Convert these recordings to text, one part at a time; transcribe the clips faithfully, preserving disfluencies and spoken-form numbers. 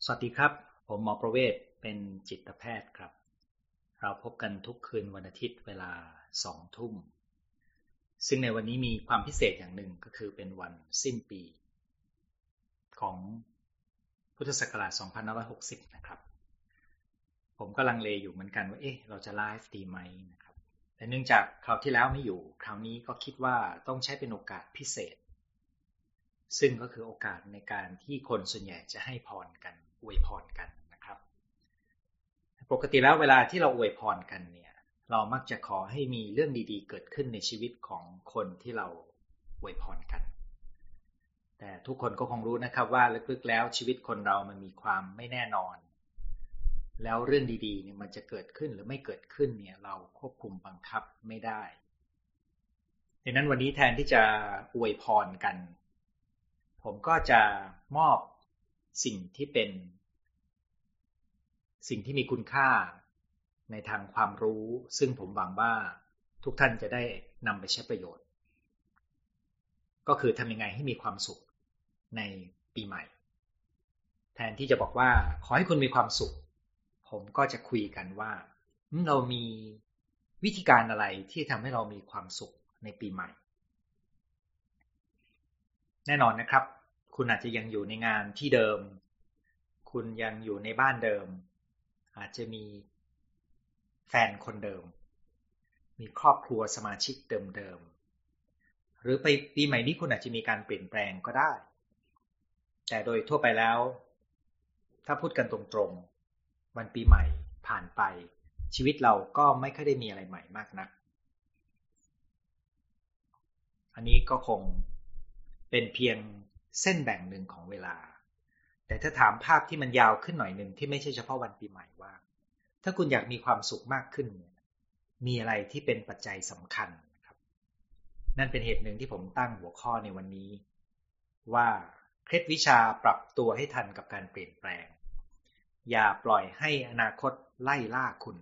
สวัสดีครับผมหมอประเวศเป็นจิตแพทย์ครับเราพบกันทุกคืนวันอาทิตย์เวลาสองทุ่มซึ่งในวันนี้มีความพิเศษอย่างหนึ่งก็คือเป็นวันสิ้นปีของพุทธศักราชสองพันห้าร้อยหกสิบนะครับผมก็ลังเลอยู่เหมือนกันว่าเอ๊ะเราจะไลฟ์ดีไหมนะครับแต่เนื่องจากคราวที่แล้วไม่อยู่คราวนี้ก็คิดว่าต้องใช้เป็นโอกาสพิเศษซึ่งก็คือโอกาสในการที่คนส่วนใหญ่จะให้พรกันอวยพรกันนะครับปกติแล้วเวลาที่เราอวยพรกันเนี่ยเรามักจะขอให้มีเรื่องดีๆเกิดขึ้นในชีวิตของคนที่เราอวยพรกันแต่ทุกคนก็คงรู้นะครับว่าลึกๆแล้วชีวิตคนเรามันมีความไม่แน่นอนแล้วเรื่องดีๆเนี่ยมันจะเกิดขึ้นหรือไม่เกิดขึ้นเนี่ยเราควบคุมบังคับไม่ได้ดังนั้นวันนี้แทนที่จะอวยพรกันผมก็จะมอบสิ่งที่เป็นสิ่งที่มีคุณค่าในทางความรู้ซึ่งผมหวังว่าทุกท่านจะได้นำไปใช้ประโยชน์ก็คือทำยังไงให้มีความสุขในปีใหม่แทนที่จะบอกว่าขอให้คุณมีความสุขผมก็จะคุยกันว่าเรามีวิธีการอะไรที่ทำให้เรามีความสุขในปีใหม่แน่นอนนะครับคุณอาจจะยังอยู่ในงานที่เดิมคุณยังอยู่ในบ้านเดิมอาจจะมีแฟนคนเดิมมีครอบครัวสมาชิกเดิมๆหรือไปปีใหม่นี้คุณอาจจะมีการเปลี่ยนแปลงก็ได้แต่โดยทั่วไปแล้วถ้าพูดกันตรงๆวันปีใหม่ผ่านไปชีวิตเราก็ไม่ค่อยได้มีอะไรใหม่มากนักอันนี้ก็คงเป็นเพียงเส้นแบ่งหนึ่งของเวลาแต่ถ้าถามภาพที่มันยาวขึ้นหน่อยหนึ่งที่ไม่ใช่เฉพาะวันปีใหม่ว่าถ้าคุณอยากมีความสุขมากขึ้นมีอะไรที่เป็นปัจจัยสำคัญครับนั่นเป็นเหตุหนึ่งที่ผมตั้งหัวข้อในวันนี้ว่าเคล็ดวิชาปรับตัวให้ทันกับการเปลี่ยนแปลงอย่าปล่อยให้อนาคตไล่ล่าคุณ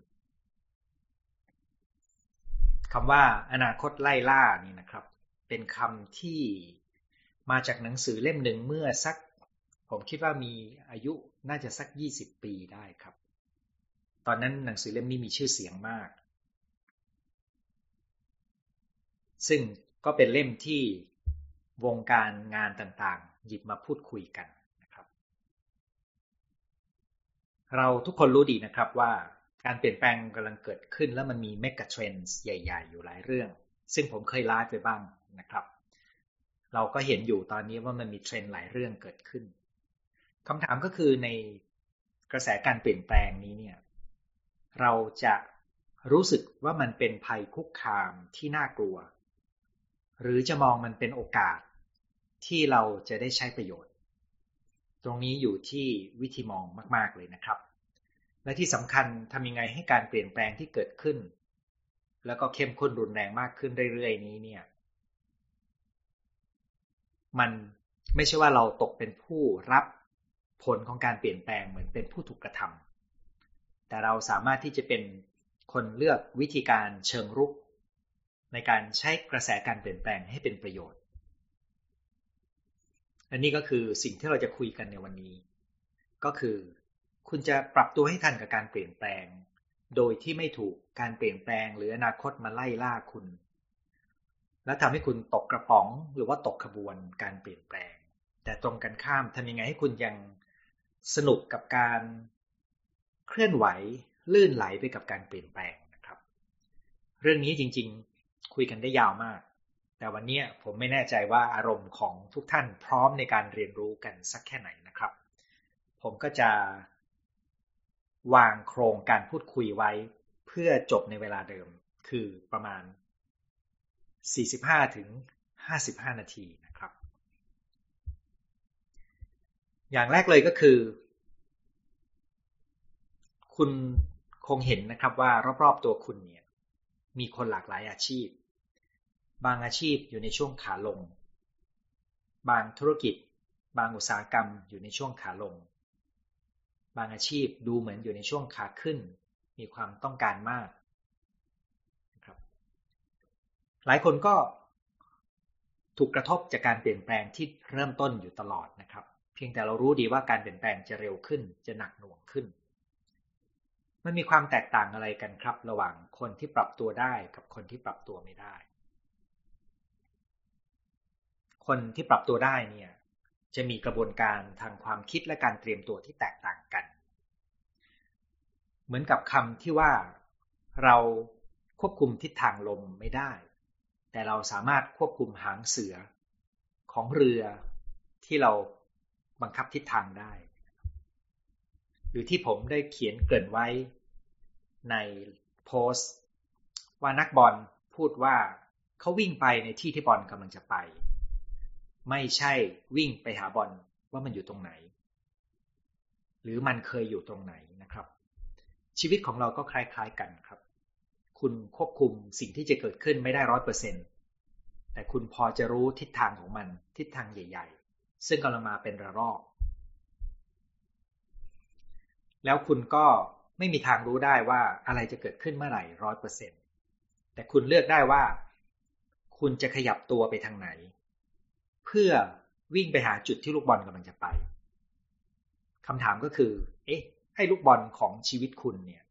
คำว่าอนาคตไล่ล่านี่นะครับเป็นคำที่มาจากหนังสือเล่มหนึ่งเมื่อสักผมคิดว่ามีอายุน่าจะสักยี่สิบปีได้ครับตอนนั้นหนังสือเล่มนี้มีชื่อเสียงมากซึ่งก็เป็นเล่มที่วงการงานต่างๆหยิบมาพูดคุยกันนะครับเราทุกคนรู้ดีนะครับว่าการเปลี่ยนแปลงกำลังเกิดขึ้นแล้วมันมีเมกะเทรนด์ใหญ่ๆอยู่หลายเรื่องซึ่งผมเคยไลฟ์ไปบ้างนะครับเราก็เห็นอยู่ตอนนี้ว่ามันมีเทรนด์หลายเรื่องเกิดขึ้นคำถามก็คือในกระแสการเปลี่ยนแปลงนี้เนี่ยเราจะรู้สึกว่ามันเป็นภัยคุกคามที่น่ากลัวหรือจะมองมันเป็นโอกาสที่เราจะได้ใช้ประโยชน์ตรงนี้อยู่ที่วิธีมองมากๆเลยนะครับและที่สำคัญทำยังไงให้การเปลี่ยนแปลงที่เกิดขึ้นแล้วก็เข้มข้นรุนแรงมากขึ้นเรื่อยๆนี้เนี่ยมันไม่ใช่ว่าเราตกเป็นผู้รับผลของการเปลี่ยนแปลงเหมือนเป็นผู้ถูกกระทำแต่เราสามารถที่จะเป็นคนเลือกวิธีการเชิงรุกในการใช้กระแสการเปลี่ยนแปลงให้เป็นประโยชน์อันนี้ก็คือสิ่งที่เราจะคุยกันในวันนี้ก็คือคุณจะปรับตัวให้ทันกับการเปลี่ยนแปลงโดยที่ไม่ถูกการเปลี่ยนแปลงหรืออนาคตมาไล่ล่าคุณและทำให้คุณตกกระป๋องหรือว่าตกขบวนการเปลี่ยนแปลงแต่ตรงกันข้ามทำยังไงให้คุณยังสนุกกับการเคลื่อนไหวลื่นไหลไปกับการเปลี่ยนแปลงนะครับเรื่องนี้จริงๆคุยกันได้ยาวมากแต่วันนี้ผมไม่แน่ใจว่าอารมณ์ของทุกท่านพร้อมในการเรียนรู้กันสักแค่ไหนนะครับผมก็จะวางโครงการพูดคุยไว้เพื่อจบในเวลาเดิมคือประมาณสี่สิบห้าถึงห้าสิบห้านาทีนะครับอย่างแรกเลยก็คือคุณคงเห็นนะครับว่ารอบๆตัวคุณเนี่ยมีคนหลากหลายอาชีพบางอาชีพอยู่ในช่วงขาลงบางธุรกิจบางอุตสาหกรรมอยู่ในช่วงขาลงบางอาชีพดูเหมือนอยู่ในช่วงขาขึ้นมีความต้องการมากนะครับหลายคนก็ถูกกระทบจากการเปลี่ยนแปลงที่เริ่มต้นอยู่ตลอดนะครับเพียงแต่เรารู้ดีว่าการเปลี่ยนแปลงจะเร็วขึ้นจะหนักหน่วงขึ้นมันมีความแตกต่างอะไรกันครับระหว่างคนที่ปรับตัวได้กับคนที่ปรับตัวไม่ได้คนที่ปรับตัวได้เนี่ยจะมีกระบวนการทางความคิดและการเตรียมตัวที่แตกต่างกันเหมือนกับคำที่ว่าเราควบคุมทิศทางลมไม่ได้แต่เราสามารถควบคุมหางเสือของเรือที่เราบังคับทิศทางได้หรือที่ผมได้เขียนเกริ่นไว้ในโพสต์ว่านักบอลพูดว่าเขาวิ่งไปในที่ที่บอลกำลังจะไปไม่ใช่วิ่งไปหาบอลว่ามันอยู่ตรงไหนหรือมันเคยอยู่ตรงไหนนะครับชีวิตของเราก็คล้ายๆกันครับคุณควบคุมสิ่งที่จะเกิดขึ้นไม่ได้ ร้อยเปอร์เซ็นต์ แต่คุณพอจะรู้ทิศทางของมันทิศทางใหญ่ๆซึ่งกำลังมาเป็นระลอกแล้วคุณก็ไม่มีทางรู้ได้ว่าอะไรจะเกิดขึ้นเมื่อไหร่ ร้อยเปอร์เซ็นต์ แต่คุณเลือกได้ว่าคุณจะขยับตัวไปทางไหนเพื่อวิ่งไปหาจุดที่ลูกบอลกำลังจะไปคำถามก็คือเอ๊ะให้ลูกบอลของชีวิตคุณเนี่ย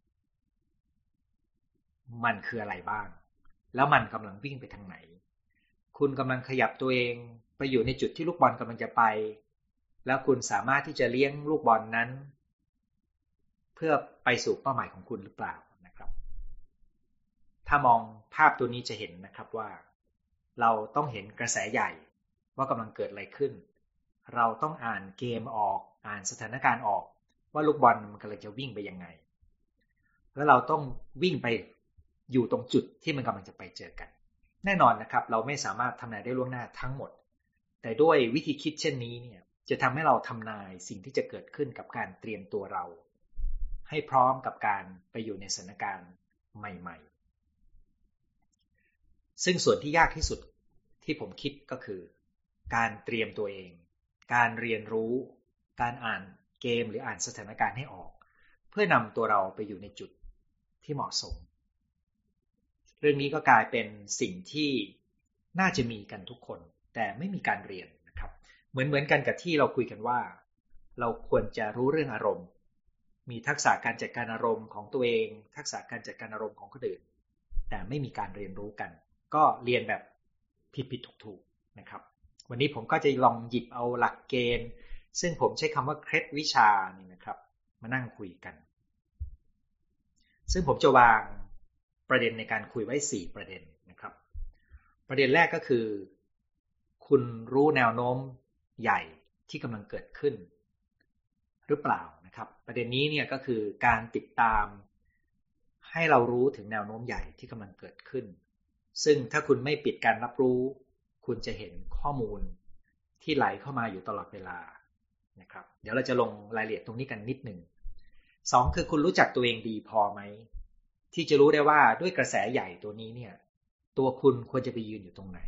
มันคืออะไรบ้างแล้วมันกำลังวิ่งไปทางไหนคุณกำลังขยับตัวเองไปอยู่ในจุดที่ลูกบอลกำลังจะไปแล้วคุณสามารถที่จะเลี้ยงลูกบอลนั้นเพื่อไปสู่เป้าหมายของคุณหรือเปล่านะครับถ้ามองภาพตัวนี้จะเห็นนะครับว่าเราต้องเห็นกระแสใหญ่ว่ากำลังเกิดอะไรขึ้นเราต้องอ่านเกมออกอ่านสถานการณ์ออกว่าลูกบอลมันกำลังจะวิ่งไปยังไงแล้วเราต้องวิ่งไปอยู่ตรงจุดที่มันกำลังจะไปเจอกันแน่นอนนะครับเราไม่สามารถทำนายได้ล่วงหน้าทั้งหมดแต่ด้วยวิธีคิดเช่นนี้เนี่ยจะทำให้เราทำนายสิ่งที่จะเกิดขึ้นกับการเตรียมตัวเราให้พร้อมกับการไปอยู่ในสถานการณ์ใหม่ๆซึ่งส่วนที่ยากที่สุดที่ผมคิดก็คือการเตรียมตัวเองการเรียนรู้การอ่านเกมหรืออ่านสถานการณ์ให้ออกเพื่อนำตัวเราไปอยู่ในจุดที่เหมาะสมเรื่องนี้ก็กลายเป็นสิ่งที่น่าจะมีกันทุกคนแต่ไม่มีการเรียนนะครับเหมือนเหมือนกันกับที่เราคุยกันว่าเราควรจะรู้เรื่องอารมณ์มีทักษะการจัดการอารมณ์ของตัวเองทักษะการจัดการอารมณ์ของคนอื่นแต่ไม่มีการเรียนรู้กันก็เรียนแบบผิดๆถูกๆนะครับวันนี้ผมก็จะลองหยิบเอาหลักเกณฑ์ซึ่งผมใช้คำว่าเคล็ดวิชานี่นะครับมานั่งคุยกันซึ่งผมจะวางประเด็นในการคุยไว้สี่ประเด็นนะครับประเด็นแรกก็คือคุณรู้แนวโน้มใหญ่ที่กำลังเกิดขึ้นหรือเปล่านะครับประเด็นนี้เนี่ยก็คือการติดตามให้เรารู้ถึงแนวโน้มใหญ่ที่กำลังเกิดขึ้นซึ่งถ้าคุณไม่ปิดการรับรู้คุณจะเห็นข้อมูลที่ไหลเข้ามาอยู่ตลอดเวลานะครับเดี๋ยวเราจะลงรายละเอียดตรงนี้กันนิดหนึ่งสองคือคุณรู้จักตัวเองดีพอไหมที่จะรู้ได้ว่าด้วยกระแสใหญ่ตัวนี้เนี่ยตัวคุณควรจะไปยืนอยู่ตรงไหน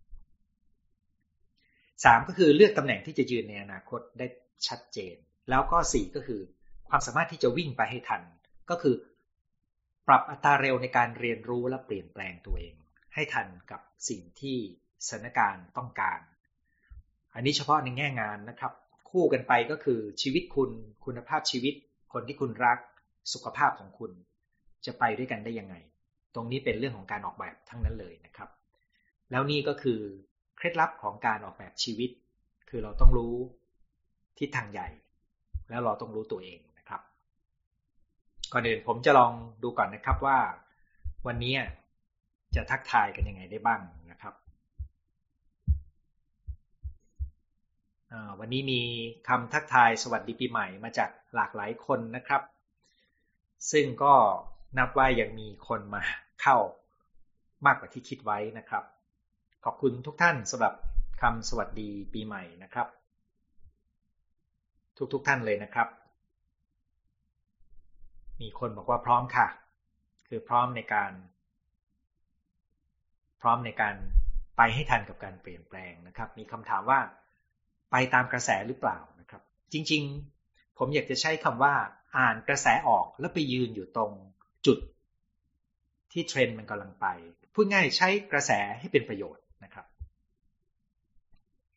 สามก็คือเลือกตำแหน่งที่จะยืนในอนาคตได้ชัดเจนแล้วก็สี่ก็คือความสามารถที่จะวิ่งไปให้ทันก็คือปรับอัตราเร็วในการเรียนรู้และเปลี่ยนแปลงตัวเองให้ทันกับสิ่งที่สถานการณ์ต้องการอันนี้เฉพาะในแง่งานนะครับคู่กันไปก็คือชีวิตคุณคุณภาพชีวิตคนที่คุณรักสุขภาพของคุณจะไปด้วยกันได้ยังไงตรงนี้เป็นเรื่องของการออกแบบทั้งนั้นเลยนะครับแล้วนี่ก็คือเคล็ดลับของการออกแบบชีวิตคือเราต้องรู้ทิศทางใหญ่แล้วเราต้องรู้ตัวเองนะครับก่อนอื่นผมจะลองดูก่อนนะครับว่าวันนี้จะทักทายกันยังไงได้บ้างนะครับวันนี้มีคำทักทายสวัสดีปีใหม่มาจากหลากหลายคนนะครับซึ่งก็นับว่ายังมีคนมาเข้ามากกว่าที่คิดไว้นะครับขอบคุณทุกท่านสำหรับคำสวัสดีปีใหม่นะครับทุกๆท่านเลยนะครับมีคนบอกว่าพร้อมค่ะคือพร้อมในการพร้อมในการไปให้ทันกับการเปลี่ยนแปลงนะครับมีคำถามว่าไปตามกระแสหรือเปล่านะครับจริงๆผมอยากจะใช้คำว่าอ่านกระแสออกแล้วไปยืนอยู่ตรงจุดที่เทรนด์มันกำลังไปพูดง่ายใช้กระแสให้เป็นประโยชน์นะครับ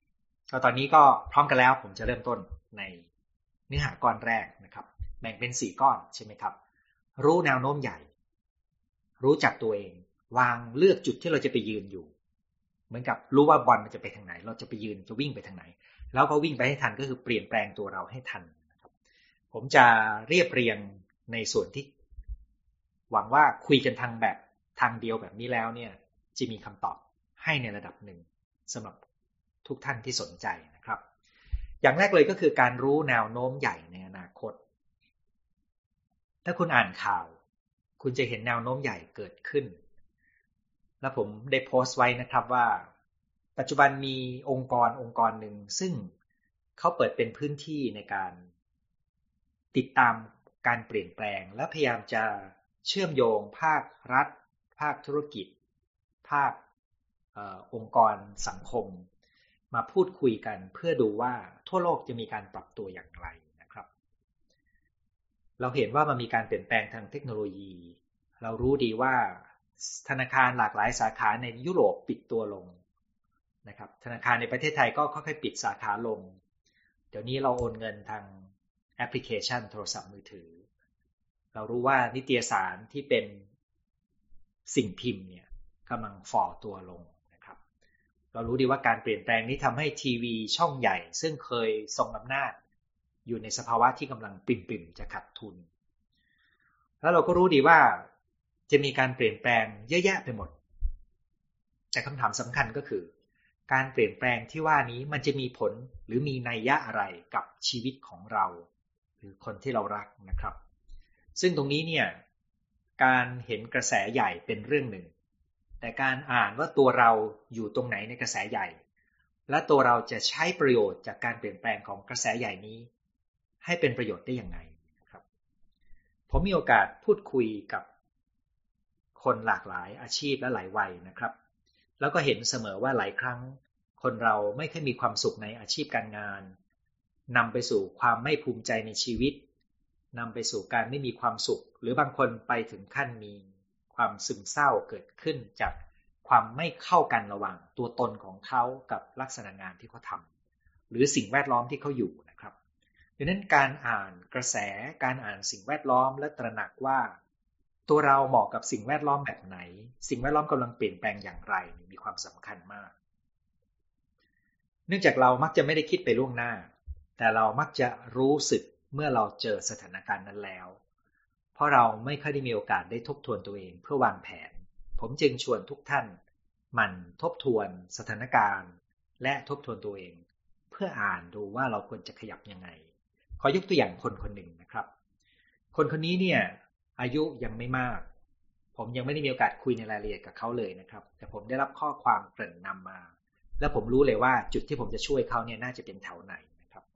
ก็ตอนนี้ก็พร้อมกันแล้วผมจะเริ่มต้นในเนื้อหาก้อนแรกนะครับแบ่งเป็นสี่ก้อนใช่ไหมครับรู้แนวโน้มใหญ่รู้จักตัวเองวางเลือกจุดที่เราจะไปยืนอยู่เหมือนกับรู้ว่าบอลมันจะไปทางไหนเราจะไปยืนจะวิ่งไปทางไหนแล้วก็วิ่งไปให้ทันก็คือเปลี่ยนแปลงตัวเราให้ทันนะครับผมจะเรียบเรียงในส่วนที่หวังว่าคุยกันทางแบบทางเดียวแบบนี้แล้วเนี่ยจะมีคำตอบให้ในระดับหนึ่งสำหรับทุกท่านที่สนใจนะครับอย่างแรกเลยก็คือการรู้แนวโน้มใหญ่ในอนาคตถ้าคุณอ่านข่าวคุณจะเห็นแนวโน้มใหญ่เกิดขึ้นและผมได้โพสต์ไว้นะครับว่าปัจจุบันมีองค์กรองค์กรหนึ่งซึ่งเขาเปิดเป็นพื้นที่ในการติดตามการเปลี่ยนแปลงและพยายามจะเชื่อมโยงภาครัฐภาคธุรกิจภาคเอ่อองค์กรสังคมมาพูดคุยกันเพื่อดูว่าทั่วโลกจะมีการปรับตัวอย่างไรนะครับเราเห็นว่ามันมีการเปลี่ยนแปลงทางเทคโนโลยีเรารู้ดีว่าธนาคารหลากหลายสาขาในยุโรปปิดตัวลงนะครับธนาคารในประเทศไทยก็ค่อยๆปิดสาขาลงเดี๋ยวนี้เราโอนเงินทางแอปพลิเคชันโทรศัพท์มือถือเรารู้ว่านิตยสารที่เป็นสิ่งพิมพ์เนี่ยกำลังฝ่อตัวลงนะครับเรารู้ดีว่าการเปลี่ยนแปลงนี้ทำให้ทีวีช่องใหญ่ซึ่งเคยทรงอำนาจอยู่ในสภาวะที่กำลังปิ่มๆจะขาดทุนแล้วเราก็รู้ดีว่าจะมีการเปลี่ยนแปลงเยอะแยะไปหมดแต่คำถามสำคัญก็คือการเปลี่ยนแปลงที่ว่านี้มันจะมีผลหรือมีนัยยะอะไรกับชีวิตของเราหรือคนที่เรารักนะครับซึ่งตรงนี้เนี่ยการเห็นกระแสใหญ่เป็นเรื่องหนึ่งแต่การอ่านว่าตัวเราอยู่ตรงไหนในกระแสใหญ่และตัวเราจะใช้ประโยชน์จากการเปลี่ยนแปลงของกระแสใหญ่นี้ให้เป็นประโยชน์ได้ยังไงครับผมมีโอกาสพูดคุยกับคนหลากหลายอาชีพและหลายวัยนะครับแล้วก็เห็นเสมอว่าหลายครั้งคนเราไม่ค่อยมีความสุขในอาชีพการงานนำไปสู่ความไม่ภูมิใจในชีวิตนำไปสู่การไม่มีความสุขหรือบางคนไปถึงขั้นมีความซึมเศร้าเกิดขึ้นจากความไม่เข้ากันระหว่างตัวตนของเขากับลักษณะงานที่เขาทำหรือสิ่งแวดล้อมที่เขาอยู่นะครับดังนั้นการอ่านกระแสการอ่านสิ่งแวดล้อมและตระหนักว่าตัวเราเหมาะกับสิ่งแวดล้อมแบบไหนสิ่งแวดล้อมกำลังเปลี่ยนแปลงอย่างไรมีความสำคัญมากเนื่องจากเรามักจะไม่ได้คิดไปล่วงหน้าแต่เรามักจะรู้สึกเมื่อเราเจอสถานการณ์นั้นแล้วเพราะเราไม่ค่อยได้มีโอกาสได้ทบทวนตัวเองเพื่อวางแผนผมจึงชวนทุกท่านหมั่นทบทวนสถานการณ์และทบทวนตัวเองเพื่ออ่านดูว่าเราควรจะขยับยังไงขอยกตัวอย่างคนคนหนึ่งนะครับคนคนนี้เนี่ยอายุยังไม่มากผมยังไม่ได้มีโอกาสคุยในรายละเอียดกับเขาเลยนะครับแต่ผมได้รับข้อความเกริ่นนำมาและผมรู้เลยว่าจุดที่ผมจะช่วยเขาเนี่ยน่าจะเป็นแถวไหนนะครับ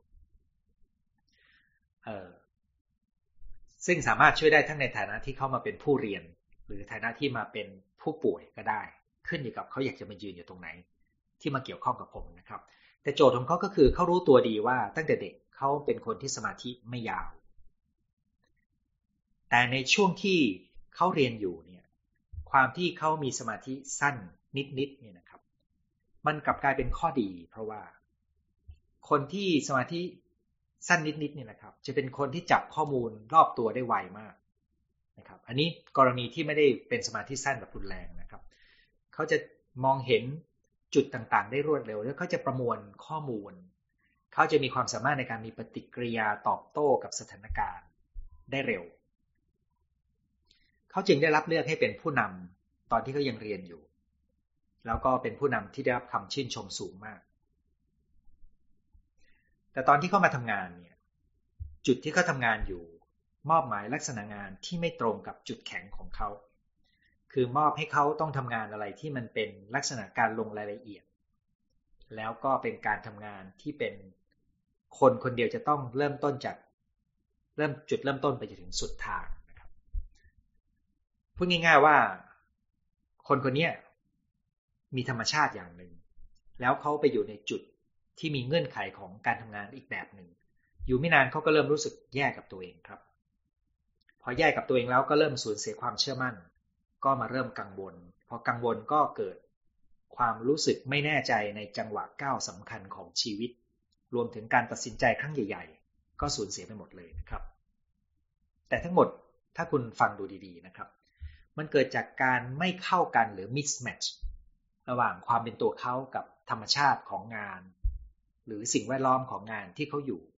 เอ่อซึ่งสามารถช่วยได้ทั้งในฐานะที่เข้ามาเป็นผู้เรียนหรือฐานะที่มาเป็นผู้ป่วยก็ได้ขึ้นอยู่กับเขาอยากจะมายืนอยู่ตรงไหนที่มาเกี่ยวข้องกับผมนะครับแต่โจทย์ของเขาก็คือเขารู้ตัวดีว่าตั้งแต่เด็กเขาเป็นคนที่สมาธิไม่ยาวแต่ในช่วงที่เขาเรียนอยู่เนี่ยความที่เขามีสมาธิสั้นนิดๆเนี่ยนะครับมันกลับกลายเป็นข้อดีเพราะว่าคนที่สมาธิสั้นนิดๆเนี่ยนะครับจะเป็นคนที่จับข้อมูลรอบตัวได้ไวมากนะครับอันนี้กรณีที่ไม่ได้เป็นสมาธิสั้นแบบรุนแรงนะครับเขาจะมองเห็นจุดต่างๆได้รวดเร็วแล้วเขาจะประมวลข้อมูลเขาจะมีความสามารถในการมีปฏิกิริยาตอบโต้กับสถานการณ์ได้เร็วเขาจึงได้รับเลือกให้เป็นผู้นำตอนที่เขายังเรียนอยู่แล้วก็เป็นผู้นำที่ได้รับคำชื่นชมสูงมากแต่ตอนที่เขามาทำงานเนี่ยจุดที่เขาทำงานอยู่มอบหมายลักษณะงานที่ไม่ตรงกับจุดแข็งของเขาคือมอบให้เขาต้องทำงานอะไรที่มันเป็นลักษณะการลงรายละเอียดแล้วก็เป็นการทำงานที่เป็นคนคนเดียวจะต้องเริ่มต้นจากเริ่มจุดเริ่มต้นไปจนถึงสุดทางนะครับพูดง่ายๆว่าคนคนนี้มีธรรมชาติอย่างหนึ่งแล้วเขาไปอยู่ในจุดที่มีเงื่อนไขของการทำงานอีกแบบหนึ่งอยู่ไม่นานเขาก็เริ่มรู้สึกแย่กับตัวเองครับพอแย่กับตัวเองแล้วก็เริ่มสูญเสียความเชื่อมั่นก็มาเริ่มกังวลพอกังวลก็เกิดความรู้สึกไม่แน่ใจในจังหวะก้าวสำคัญของชีวิตรวมถึงการตัดสินใจครั้งใหญ่ๆก็สูญเสียไปหมดเลยนะครับแต่ทั้งหมดถ้าคุณฟังดูดีๆนะครับมันเกิดจากการไม่เข้ากันหรือ mismatch ระหว่างความเป็นตัวเขากับธรรมชาติของงานหรือสิ่งแวดล้อมของงานที่เขาอยู่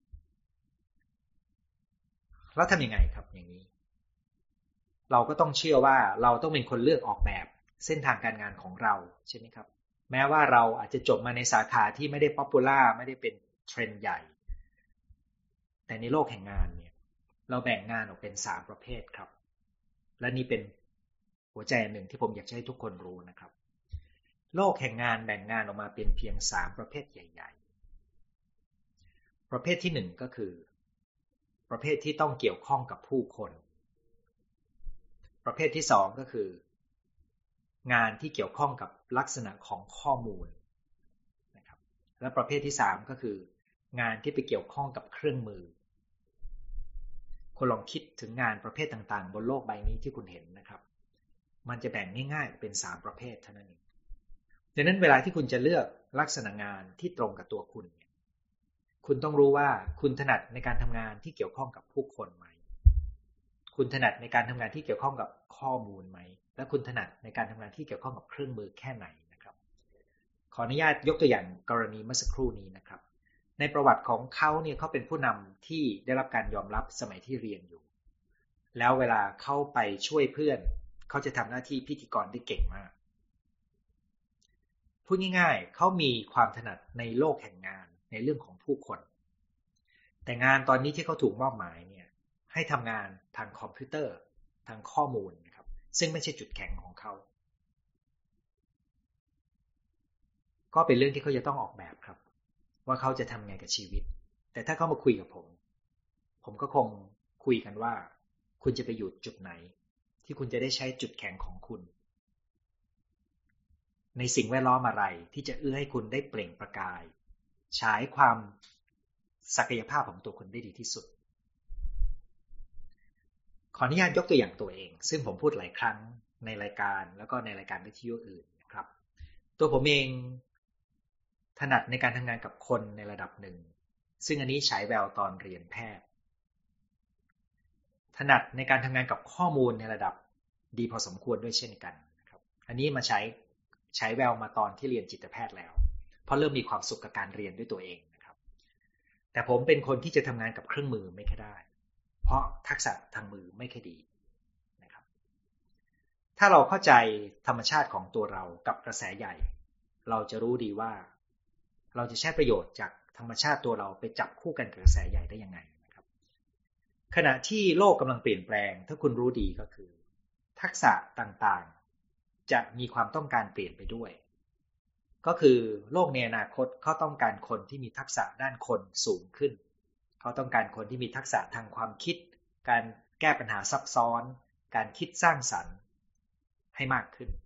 แล้วทำยังไงครับอย่างนี้เราก็ต้องเชื่อว่าเราต้องเป็นคนเลือกออกแบบเส้นทางการงานของเราใช่ไหมครับแม้ว่าเราอาจจะจบมาในสาขาที่ไม่ได้ป๊อปปูล่าไม่ได้เป็นเทรนด์ใหญ่แต่ในโลกแห่งงานเนี่ยเราแบ่งงานออกเป็นสามประเภทครับและนี่เป็นหัวใจหนึ่งที่ผมอยากให้ทุกคนรู้นะครับโลกแห่งงานแบ่งงานออกมาเป็นเพียงสามประเภทใหญ่ๆประเภทที่หนึ่งก็คือประเภทที่ต้องเกี่ยวข้องกับผู้คนประเภทที่สองก็คืองานที่เกี่ยวข้องกับลักษณะของข้อมูลนะครับและประเภทที่สามก็คืองานที่ไปเกี่ยวข้องกับเครื่องมือคุณลองคิดถึงงานประเภทต่างๆบนโลกใบนี้ที่คุณเห็นนะครับมันจะแบ่งง่ายๆเป็นสามประเภทเท่านั้นเองดังนั้นเวลาที่คุณจะเลือกลักษณะงานที่ตรงกับตัวคุณคุณต้องรู้ว่าคุณถนัดในการทำงานที่เกี่ยวข้องกับผู้คนไหมคุณถนัดในการทำงานที่เกี่ยวข้องกับข้อมูลไหมและคุณถนัดในการทำงานที่เกี่ยวข้องกับเครื่องมือแค่ไหนนะครับขออนุญาตยกตัวอย่างกรณีเมื่อสักครู่นี้นะครับในประวัติของเขาเนี่ยเขาเป็นผู้นำที่ได้รับการยอมรับสมัยที่เรียนอยู่แล้วเวลาเข้าไปช่วยเพื่อนเขาจะทำหน้าที่พิธีกรได้เก่งมากพูดง่ายๆเขามีความถนัดในโลกแห่งงานในเรื่องของผู้คนแต่งานตอนนี้ที่เขาถูกมอบหมายเนี่ยให้ทำงานทางคอมพิวเตอร์ทางข้อมูลนะครับซึ่งไม่ใช่จุดแข็งของเขาก็เป็นเรื่องที่เขาจะต้องออกแบบครับว่าเขาจะทำไงกับชีวิตแต่ถ้าเขามาคุยกับผมผมก็คงคุยกันว่าคุณจะไปอยู่จุดไหนที่คุณจะได้ใช้จุดแข็งของคุณในสิ่งแวดล้อมอะไรที่จะเอื้อให้คุณได้เปล่งประกายฉายความศักยภาพของตัวคุณได้ดีที่สุดขออนุญาตยกตัวอย่างตัวเองซึ่งผมพูดหลายครั้งในรายการแล้วก็ในรายการวิทยุอื่นนะครับตัวผมเองถนัดในการทำงานกับคนในระดับหนึ่งซึ่งอันนี้ฉายแววตอนเรียนแพทย์ถนัดในการทำงานกับข้อมูลในระดับดีพอสมควรด้วยเช่นกันนะครับอันนี้มาใช้ใช้แววมาตอนที่เรียนจิตแพทย์แล้วเพราะเริ่มมีความสุขกับการเรียนด้วยตัวเองนะครับแต่ผมเป็นคนที่จะทำงานกับเครื่องมือไม่ค่อยได้เพราะทักษะทางมือไม่ค่อยดีนะครับถ้าเราเข้าใจธรรมชาติของตัวเรากับกระแสใหญ่เราจะรู้ดีว่าเราจะใช้ประโยชน์จากธรรมชาติตัวเราไปจับคู่กันกับกระแสใหญ่ได้ยังไงนะครับขณะที่โลกกำลังเปลี่ยนแปลงถ้าคุณรู้ดีก็คือทักษะต่างๆจะมีความต้องการเปลี่ยนไปด้วยก็คือโลกในอนาคตเขาต้องการคนที่มีทักษะด้านคนสูงขึ้นเขาต้องการคนที่มีทักษะทางความคิดการแก้ปัญหาซับซ้อนการคิดสร้างสรรค์ให้มากขึ้น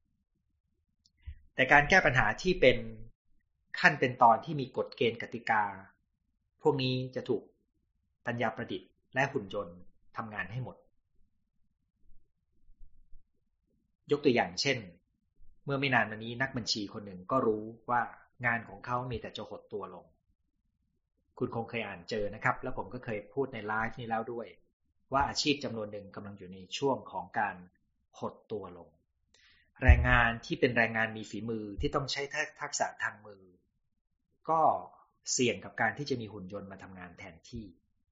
แต่การแก้ปัญหาที่เป็นขั้นเป็นตอนที่มีกฎเกณฑ์กติกาพวกนี้จะถูกปัญญาประดิษฐ์และหุ่นยนต์ทำงานให้หมดยกตัวอย่างเช่นเมื่อไม่นานมานี้นักบัญชีคนหนึ่งก็รู้ว่างานของเขามีแต่จะหดตัวลงคุณคงเคยอ่านเจอนะครับแล้วผมก็เคยพูดในไลฟ์นี้แล้วด้วยว่าอาชีพจำนวนหนึ่งกำลังอยู่ในช่วงของการหดตัวลงแรงงานที่เป็นแรงงานมีฝีมือที่ต้องใช้ทักษะทางมือก็เสี่ยงกับการที่จะมีหุ่นยนต์มาทำงานแทนที่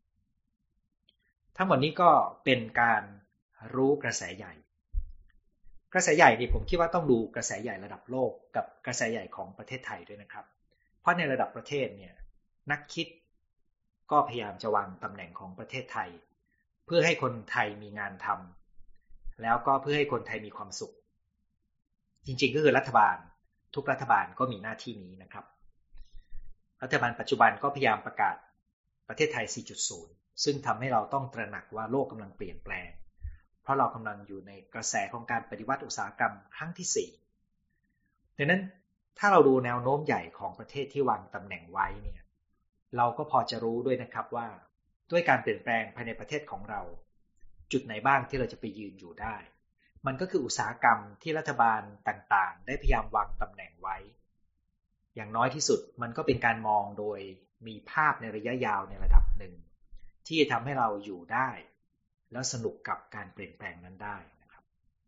ทั้งหมดนี้ก็เป็นการรู้กระแสใหญ่กระแสใหญ่นี่ผมคิดว่าต้องดูกระแสใหญ่ระดับโลกกับกระแสใหญ่ของประเทศไทยด้วยนะครับเพราะในระดับประเทศเนี่ยนักคิดก็พยายามจะวางตำแหน่งของประเทศไทยเพื่อให้คนไทยมีงานทำแล้วก็เพื่อให้คนไทยมีความสุขจริงๆก็คือรัฐบาลทุกรัฐบาลก็มีหน้าที่นี้นะครับรัฐบาลปัจจุบันก็พยายามประกาศประเทศไทย สี่จุดศูนย์ ซึ่งทำให้เราต้องตระหนักว่าโลกกำลังเปลี่ยนแปลงเพราะเรากำลังอยู่ในกระแสของการปฏิวัติอุตสาหกรรมครั้งที่สี่ดังนั้นถ้าเราดูแนวโน้มใหญ่ของประเทศที่วางตำแหน่งไว้เนี่ยเราก็พอจะรู้ด้วยนะครับว่าด้วยการเปลี่ยนแปลงภายในประเทศของเราจุดไหนบ้างที่เราจะไปยืนอยู่ได้มันก็คืออุตสาหกรรมที่รัฐบาลต่างๆได้พยายามวางตำแหน่งไว้อย่างน้อยที่สุดมันก็เป็นการมองโดยมีภาพในระยะยาวในระดับหนึ่งที่จะทำให้เราอยู่ได้แล้วสนุกกับการเปลี่ยนแปลงนั้นได้นะครับ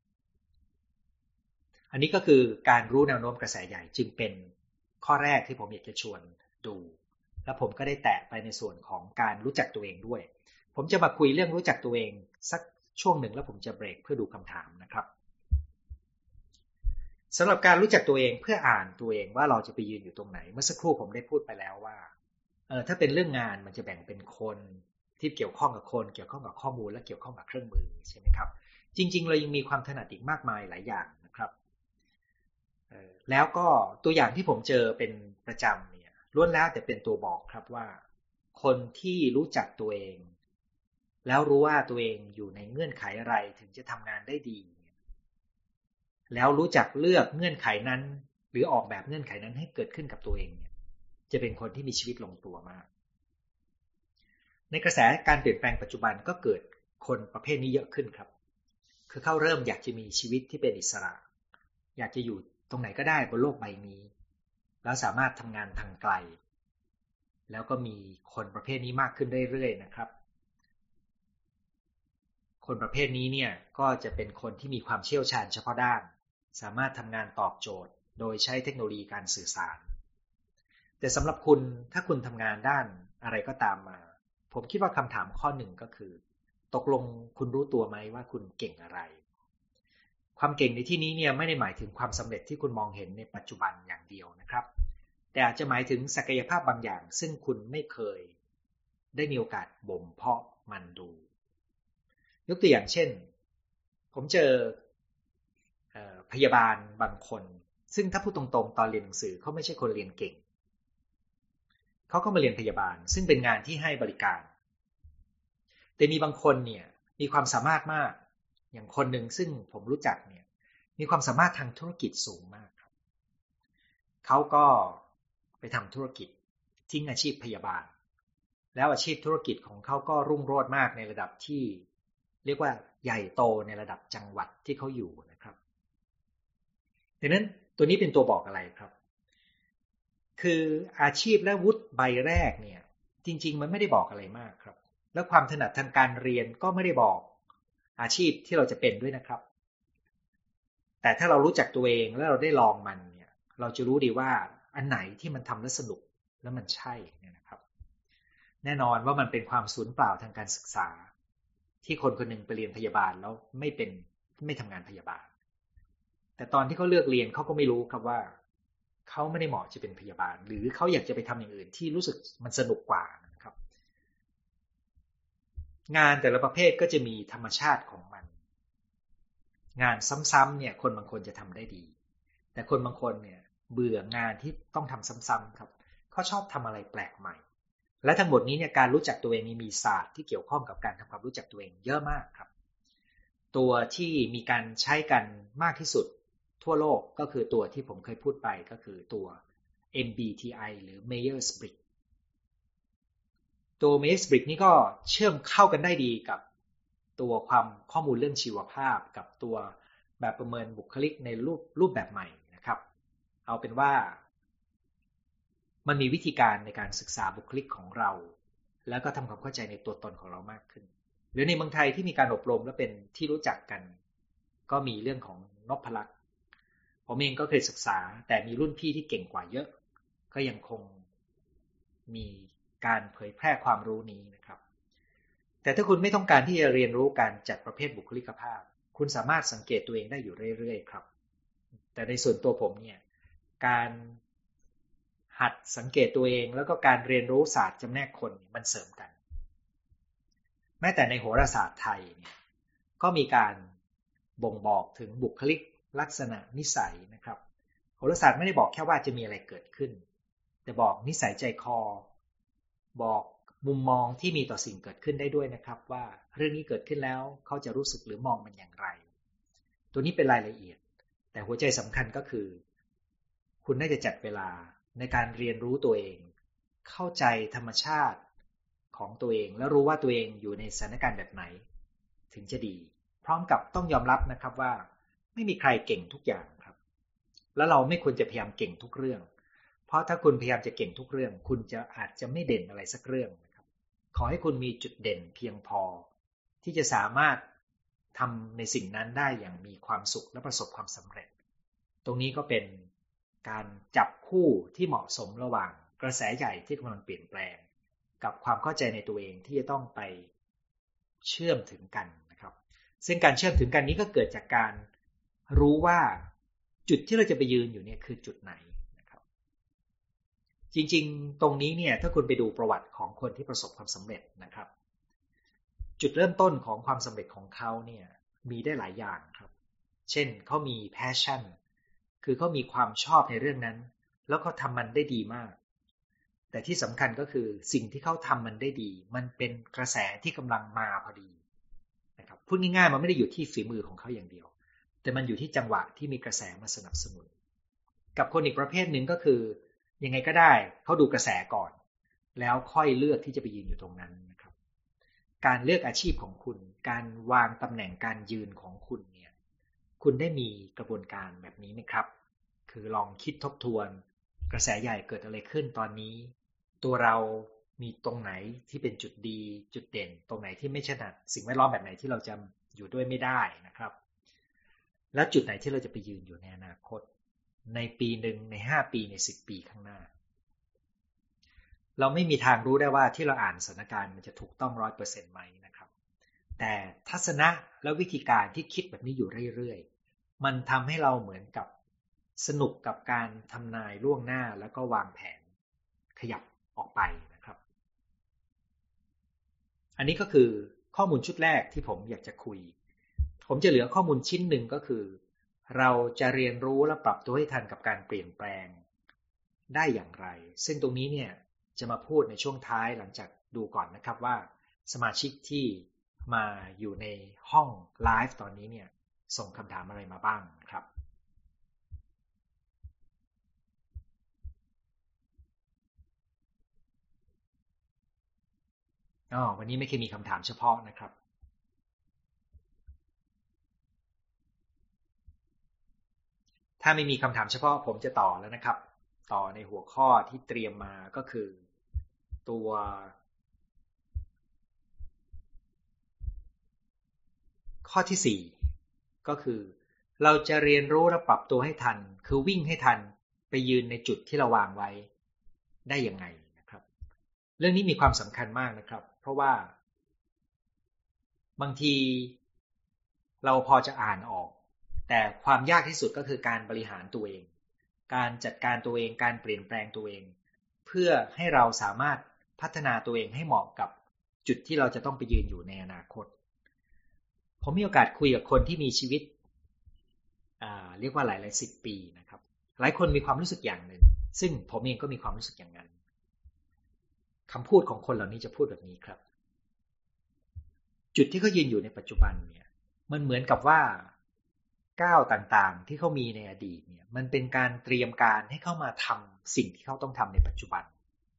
อันนี้ก็คือการรู้แนวโน้มกระแสใหญ่จึงเป็นข้อแรกที่ผมอยากจะชวนดูและผมก็ได้แตะไปในส่วนของการรู้จักตัวเองด้วยผมจะมาคุยเรื่องรู้จักตัวเองสักช่วงหนึ่งแล้วผมจะเบรกเพื่อดูคำถามนะครับสำหรับการรู้จักตัวเองเพื่ออ่านตัวเองว่าเราจะไปยืนอยู่ตรงไหนเมื่อสักครู่ผมได้พูดไปแล้วว่าเออถ้าเป็นเรื่องงานมันจะแบ่งเป็นคนที่เกี่ยวข้องกับคนเกี่ยวข้องกับข้อมูลและเกี่ยวข้องกับเครื่องมือใช่ไหมครับจริงๆเรายังมีความถนัดอีกมากมายหลายอย่างนะครับแล้วก็ตัวอย่างที่ผมเจอเป็นประจำเนี่ยล้วนแล้วแต่เป็นตัวบอกครับว่าคนที่รู้จักตัวเองแล้วรู้ว่าตัวเองอยู่ในเงื่อนไขอะไรถึงจะทำงานได้ดีแล้วรู้จักเลือกเงื่อนไขนั้นหรือออกแบบเงื่อนไขนั้นให้เกิดขึ้นกับตัวเองเนี่ยจะเป็นคนที่มีชีวิตลงตัวมากในกระแสการเปลี่ยนแปลงปัจจุบันก็เกิดคนประเภทนี้เยอะขึ้นครับคือเขาเริ่มอยากจะมีชีวิตที่เป็นอิสระอยากจะอยู่ตรงไหนก็ได้บนโลกใบนี้แล้วสามารถทำงานทางไกลแล้วก็มีคนประเภทนี้มากขึ้นเรื่อยๆนะครับคนประเภทนี้เนี่ยก็จะเป็นคนที่มีความเชี่ยวชาญเฉพาะด้านสามารถทำงานตอบโจทย์โดยใช้เทคโนโลยีการสื่อสารแต่สำหรับคุณถ้าคุณทำงานด้านอะไรก็ตามมาผมคิดว่าคำถามข้อหนึ่งก็คือตกลงคุณรู้ตัวไหมว่าคุณเก่งอะไรความเก่งในที่นี้เนี่ยไม่ได้หมายถึงความสำเร็จที่คุณมองเห็นในปัจจุบันอย่างเดียวนะครับแต่อาจจะหมายถึงศักยภาพบางอย่างซึ่งคุณไม่เคยได้มีโอกาสบ่มเพาะมันดูยกตัวอย่างเช่นผมเจอพยาบาลบางคนซึ่งถ้าพูดตรงๆตอนเรียนหนังสือเขาไม่ใช่คนเรียนเก่งเขาก็มาเรียนพยาบาลซึ่งเป็นงานที่ให้บริการแต่มีบางคนเนี่ยมีความสามารถมากอย่างคนหนึ่งซึ่งผมรู้จักเนี่ยมีความสามารถทางธุรกิจสูงมากครับเขาก็ไปทำธุรกิจทิ้งอาชีพพยาบาลแล้วอาชีพธุรกิจของเขาก็รุ่งโรจน์มากในระดับที่เรียกว่าใหญ่โตในระดับจังหวัดที่เขาอยู่นะครับดังนั้นตัวนี้เป็นตัวบอกอะไรครับคืออาชีพและวุฒิใบแรกเนี่ยจริงๆมันไม่ได้บอกอะไรมากครับและความถนัดทางการเรียนก็ไม่ได้บอกอาชีพที่เราจะเป็นด้วยนะครับแต่ถ้าเรารู้จักตัวเองแล้วเราได้ลองมันเนี่ยเราจะรู้ดีว่าอันไหนที่มันทำแล้วสนุกแล้วมันใช่เนี่ยนะครับแน่นอนว่ามันเป็นความสูญเปล่าทางการศึกษาที่คนคนหนึ่งไปเรียนพยาบาลแล้วไม่เป็นไม่ทำงานพยาบาลแต่ตอนที่เขาเลือกเรียนเขาก็ไม่รู้ครับว่าเขาไม่ได้เหมาะจะเป็นพยาบาลหรือเขาอยากจะไปทำอย่างอื่นที่รู้สึกมันสนุกกว่านะครับงานแต่ละประเภทก็จะมีธรรมชาติของมันงานซ้ำๆเนี่ยคนบางคนจะทำได้ดีแต่คนบางคนเนี่ยเบื่องานที่ต้องทำซ้ำๆครับเขาชอบทำอะไรแปลกใหม่และทั้งหมดนี้เนี่ยการรู้จักตัวเองมีศาสตร์ที่เกี่ยวข้องกับการทำความรู้จักตัวเองเยอะมากครับตัวที่มีการใช้กันมากที่สุดทั่วโลกก็คือตัวที่ผมเคยพูดไปก็คือตัว เอ็ม บี ที ไอ หรือ Myers-Briggs ตัว Myers-Briggs นี่ก็เชื่อมเข้ากันได้ดีกับตัวความข้อมูลเรื่องชีวภาพกับตัวแบบประเมินบุคลิกในรูปรูปแบบใหม่นะครับเอาเป็นว่ามันมีวิธีการในการศึกษาบุคลิกของเราแล้วก็ทำความเข้าใจในตัวตนของเรามากขึ้นหรือในเมืองไทยที่มีการอบรมและเป็นที่รู้จักกันก็มีเรื่องของนพลักษณ์ผมเองก็เคยศึกษาแต่มีรุ่นพี่ที่เก่งกว่าเยอะก็ยังคงมีการเผยแพร่ความรู้นี้นะครับแต่ถ้าคุณไม่ต้องการที่จะเรียนรู้การจัดประเภทบุคลิกภาพคุณสามารถสังเกตตัวเองได้อยู่เรื่อยๆครับแต่ในส่วนตัวผมเนี่ยการหัดสังเกตตัวเองแล้วก็การเรียนรู้ศาสตร์จำแนกคนมันเสริมกันแม้แต่ในโหราศาสตร์ไทยเนี่ยก็มีการบ่งบอกถึงบุคลิกลักษณะนิสัยนะครับโหราศาสตร์ไม่ได้บอกแค่ว่าจะมีอะไรเกิดขึ้นแต่บอกนิสัยใจคอบอกมุมมองที่มีต่อสิ่งเกิดขึ้นได้ด้วยนะครับว่าเรื่องนี้เกิดขึ้นแล้วเขาจะรู้สึกหรือมองมันอย่างไรตัวนี้เป็นรายละเอียดแต่หัวใจสำคัญก็คือคุณน่าจะจัดเวลาในการเรียนรู้ตัวเองเข้าใจธรรมชาติของตัวเองและรู้ว่าตัวเองอยู่ในสถานการณ์แบบไหนถึงจะดีพร้อมกับต้องยอมรับนะครับว่าไม่มีใครเก่งทุกอย่างครับแล้วเราไม่ควรจะพยายามเก่งทุกเรื่องเพราะถ้าคุณพยายามจะเก่งทุกเรื่องคุณจะอาจจะไม่เด่นอะไรสักเรื่องนะครับขอให้คุณมีจุดเด่นเพียงพอที่จะสามารถทำในสิ่งนั้นได้อย่างมีความสุขและประสบความสำเร็จตรงนี้ก็เป็นการจับคู่ที่เหมาะสมระหว่างกระแสใหญ่ที่กำลังเปลี่ยนแปลงกับความเข้าใจในตัวเองที่จะต้องไปเชื่อมถึงกันนะครับซึ่งการเชื่อมถึงกันนี้ก็เกิดจากการรู้ว่าจุดที่เราจะไปยืนอยู่เนี่ยคือจุดไหนนะครับจริงๆตรงนี้เนี่ยถ้าคุณไปดูประวัติของคนที่ประสบความสำเร็จนะครับจุดเริ่มต้นของความสำเร็จของเขาเนี่ยมีได้หลายอย่างครับเช่นเขามี passion คือเขามีความชอบในเรื่องนั้นแล้วเขาทำมันได้ดีมากแต่ที่สำคัญก็คือสิ่งที่เขาทำมันได้ดีมันเป็นกระแสที่กำลังมาพอดีนะครับพูดง่ายๆมันไม่ได้อยู่ที่ฝีมือของเขาอย่างเดียวแต่มันอยู่ที่จังหวะที่มีกระแสมาสนับสนุนกับคนอีกประเภทหนึ่งก็คือยังไงก็ได้เขาดูกระแสก่อนแล้วค่อยเลือกที่จะไปยืนอยู่ตรงนั้นนะครับการเลือกอาชีพของคุณการวางตำแหน่งการยืนของคุณเนี่ยคุณได้มีกระบวนการแบบนี้ไหมครับคือลองคิดทบทวนกระแสใหญ่เกิดอะไรขึ้นตอนนี้ตัวเรามีตรงไหนที่เป็นจุดดีจุดเด่นตรงไหนที่ไม่ถนัดสิ่งแวดล้อมแบบไหนที่เราจะอยู่ด้วยไม่ได้นะครับแล้วจุดไหนที่เราจะไปยืนอยู่ในอนาคตในปีหนึ่งในห้าปีในสิบปีข้างหน้าเราไม่มีทางรู้ได้ว่าที่เราอ่านสถานการณ์มันจะถูกต้อง ร้อยเปอร์เซ็นต์ ไหมนะครับแต่ทัศนะและวิธีการที่คิดแบบนี้อยู่เรื่อยๆมันทำให้เราเหมือนกับสนุกกับการทำนายล่วงหน้าแล้วก็วางแผนขยับออกไปนะครับอันนี้ก็คือข้อมูลชุดแรกที่ผมอยากจะคุยผมจะเหลือข้อมูลชิ้นหนึ่งก็คือเราจะเรียนรู้และปรับตัวให้ทันกับการเปลี่ยนแปลงได้อย่างไรซึ่งตรงนี้เนี่ยจะมาพูดในช่วงท้ายหลังจากดูก่อนนะครับว่าสมาชิกที่มาอยู่ในห้องไลฟ์ตอนนี้เนี่ยส่งคำถามอะไรมาบ้างครับอ๋อวันนี้ไม่เคยมีคำถามเฉพาะนะครับถ้าไม่มีคำถามเฉพาะผมจะต่อแล้วนะครับต่อในหัวข้อที่เตรียมมาก็คือตัวข้อที่สี่ก็คือเราจะเรียนรู้และปรับตัวให้ทันคือวิ่งให้ทันไปยืนในจุดที่เราวางไว้ได้ยังไงนะครับเรื่องนี้มีความสำคัญมากนะครับเพราะว่าบางทีเราพอจะอ่านออกแต่ความยากที่สุดก็คือการบริหารตัวเองการจัดการตัวเองการเปลี่ยนแปลงตัวเองเพื่อให้เราสามารถพัฒนาตัวเองให้เหมาะกับจุดที่เราจะต้องไปยืนอยู่ในอนาคตผมมีโอกาสคุยกับคนที่มีชีวิตเรียกว่าหลายหลายสิบปีนะครับหลายคนมีความรู้สึกอย่างหนึ่งซึ่งผมเองก็มีความรู้สึกอย่างนั้นคำพูดของคนเหล่านี้จะพูดแบบนี้ครับจุดที่เขายืนอยู่ในปัจจุบันเนี่ยมันเหมือนกับว่าก้าวต่างๆที่เขามีในอดีตเนี่ยมันเป็นการเตรียมการให้เข้ามาทำสิ่งที่เขาต้องทำในปัจจุบัน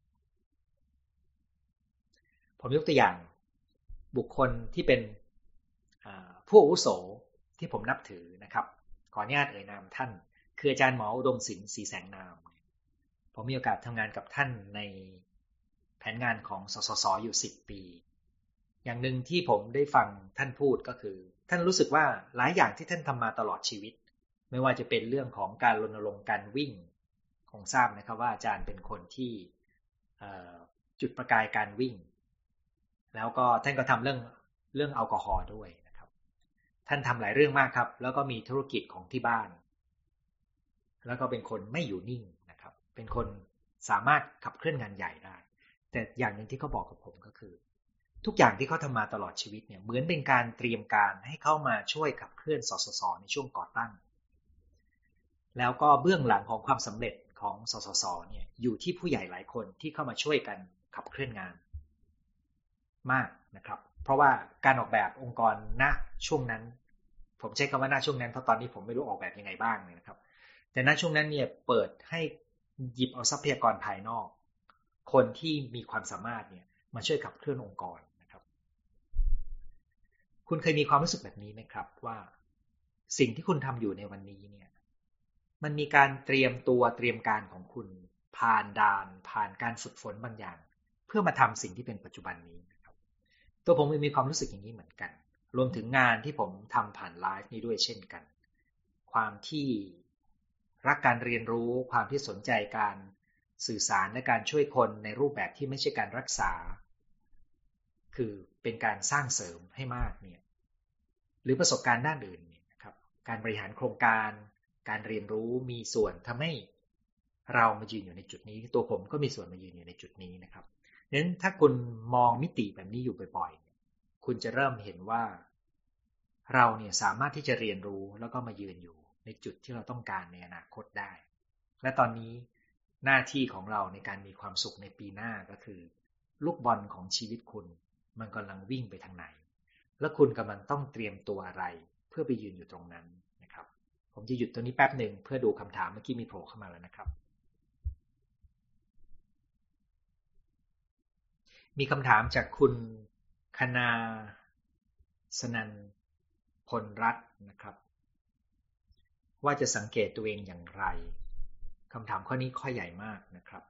ผมยกตัวอย่างบุคคลที่เป็นผู้อาวุโสที่ผมนับถือนะครับขออนุญาตเอ่ยนามท่านคืออาจารย์หมออุดมศิลป์ศรีแสงนามผมมีโอกาสทำงานกับท่านในแผนงานของสสสอยู่สิบปีอย่างหนึ่งที่ผมได้ฟังท่านพูดก็คือท่านรู้สึกว่าหลายอย่างที่ท่านทำมาตลอดชีวิตไม่ว่าจะเป็นเรื่องของการรณรงค์การวิ่งคงทราบนะครับว่าอาจารย์เป็นคนที่จุดประกายการวิ่งแล้วก็ท่านก็ทำเรื่องเรื่องแอลกอฮอล์ด้วยนะครับท่านทำหลายเรื่องมากครับแล้วก็มีธุรกิจของที่บ้านแล้วก็เป็นคนไม่อยู่นิ่งนะครับเป็นคนสามารถขับเคลื่อนงานใหญ่ได้แต่อย่างหนึ่งที่เขาบอกกับผมก็คือทุกอย่างที่เขาทำมาตลอดชีวิตเนี่ยเหมือนเป็นการเตรียมการให้เข้ามาช่วยขับเคลื่อนสสสในช่วงก่อตั้งแล้วก็เบื้องหลังของความสำเร็จของสสสเนี่ยอยู่ที่ผู้ใหญ่หลายคนที่เข้ามาช่วยกันขับเคลื่อนงานมากนะครับเพราะว่าการออกแบบองค์กรณช่วงนั้นผมใช้คำว่าณช่วงนั้นเพราะตอนนี้ผมไม่รู้ออกแบบยังไงบ้างเลยนะครับแต่ณช่วงนั้นเนี่ยเปิดให้หยิบเอาทรัพยากรภายนอกคนที่มีความสามารถเนี่ยมาช่วยขับเคลื่อนองค์กรนะครับคคุณเคยมีความรู้สึกแบบนี้ไหมครับว่าสิ่งที่คุณทำอยู่ในวันนี้เนี่ยมันมีการเตรียมตัวเตรียมการของคุณผ่านด่านผ่านการฝึกฝนบางอย่างเพื่อมาทำสิ่งที่เป็นปัจจุบันนี้นะครับตัวผมมีความรู้สึกอย่างนี้เหมือนกันรวมถึงงานที่ผมทำผ่านไลฟ์นี้ด้วยเช่นกันความที่รักการเรียนรู้ความที่สนใจการสื่อสารและการช่วยคนในรูปแบบที่ไม่ใช่การรักษาคือเป็นการสร้างเสริมให้มากเนี่ยหรือประสบการณ์ด้านอื่นเนี่ยนะครับการบริหารโครงการการเรียนรู้มีส่วนทำให้เรามายืนอยู่ในจุดนี้ตัวผมก็มีส่วนมายืนอยู่ในจุดนี้นะครับดังนั้นถ้าคุณมองมิติแบบนี้อยู่บ่อยๆคุณจะเริ่มเห็นว่าเราเนี่ยสามารถที่จะเรียนรู้แล้วก็มายืนอยู่ในจุดที่เราต้องการในอนาคตได้และตอนนี้หน้าที่ของเราในการมีความสุขในปีหน้าก็คือลูกบอลของชีวิตคุณมันกำลังวิ่งไปทางไหนและคุณกำลังต้องเตรียมตัวอะไรเพื่อไปยืนอยู่ตรงนั้นนะครับผมจะหยุดตรงนี้แป๊บหนึ่งเพื่อดูคำถามเมื่อกี้มีโผล่เข้ามาแล้วนะครับมีคำถามจากคุณคณาสนันพลรัตน์นะครับว่าจะสังเกตตัวเองอย่างไรคำถามข้อนี้ข้อใหญ่มากนะครับ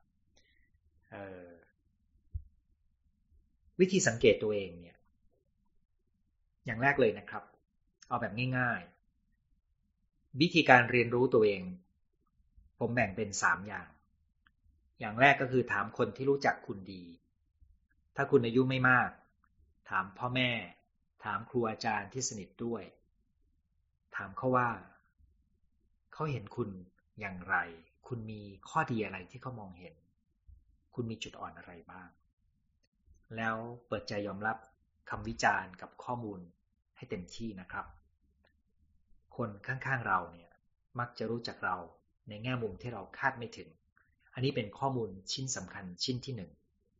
วิธีสังเกตตัวเองเนี่ยอย่างแรกเลยนะครับเอาแบบง่ายๆวิธีการเรียนรู้ตัวเองผมแบ่งเป็นสามอย่างอย่างแรกก็คือถามคนที่รู้จักคุณดีถ้าคุณอายุไม่มากถามพ่อแม่ถามครูอาจารย์ที่สนิทด้วยถามเขาว่าเขาเห็นคุณอย่างไรคุณมีข้อดีอะไรที่เขามองเห็นคุณมีจุดอ่อนอะไรบ้างแล้วเปิดใจยอมรับคำวิจารณ์กับข้อมูลให้เต็มที่นะครับคนข้างๆเราเนี่ยมักจะรู้จักเราในแง่มุมที่เราคาดไม่ถึงอันนี้เป็นข้อมูลชิ้นสำคัญชิ้นที่หนึ่ง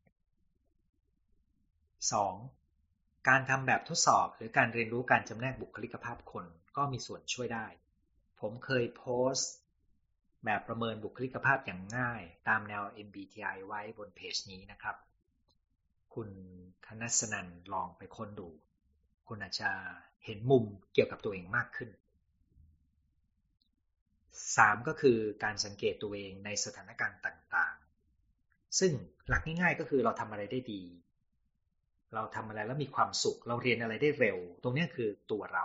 สองการทำแบบทดสอบหรือการเรียนรู้การจำแนกบุคลิกภาพคนก็มีส่วนช่วยได้ผมเคยโพสต์แบบประเมินบุคลิกภาพอย่างง่ายตามแนว เอ็ม บี ที ไอ ไว้บนเพจนี้นะครับคุณคณัสนันลองไปค้นดูคุณอาจจะเห็นมุมเกี่ยวกับตัวเองมากขึ้นสามก็คือการสังเกตตัวเองในสถานการณ์ต่างๆซึ่งหลักง่ายๆก็คือเราทำอะไรได้ดีเราทำอะไรแล้วมีความสุขเราเรียนอะไรได้เร็วตรงนี้คือตัวเรา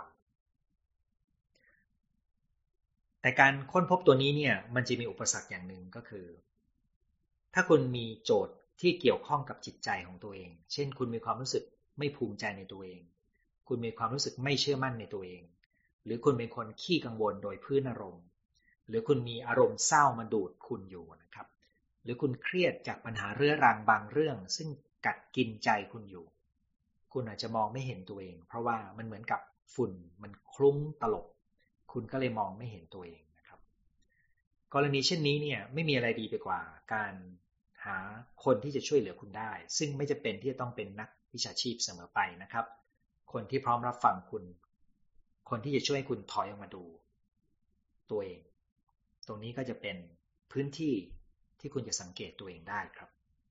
แต่การค้นพบตัวนี้เนี่ยมันจะมีอุปสรรคอย่างหนึ่งก็คือถ้าคุณมีโจทย์ที่เกี่ยวข้องกับจิตใจของตัวเองเช่นคุณมีความรู้สึกไม่ภูมิใจในตัวเองคุณมีความรู้สึกไม่เชื่อมั่นในตัวเองหรือคุณเป็นคนขี้กังวลโดยพื้นอารมณ์หรือคุณมีอารมณ์เศร้ามาดูดคุณอยู่นะครับหรือคุณเครียดจากปัญหาเรื้อรังบางเรื่องซึ่งกัดกินใจคุณอยู่คุณอาจจะมองไม่เห็นตัวเองเพราะว่ามันเหมือนกับฝุ่นมันคลุ้งตลบคุณก็เลยมองไม่เห็นตัวเองนะครับกรณีเช่นนี้เนี่ยไม่มีอะไรดีไปกว่าการหาคนที่จะช่วยเหลือคุณได้ซึ่งไม่จำเป็นที่จะต้องเป็นนักวิชาชีพเสมอไปนะครับคนที่พร้อมรับฟังคุณคนที่จะช่วยคุณถอยออกมาดูตัวเองตรงนี้ก็จะเป็นพื้นที่ที่คุณจะสังเกตตัวเองได้ครับ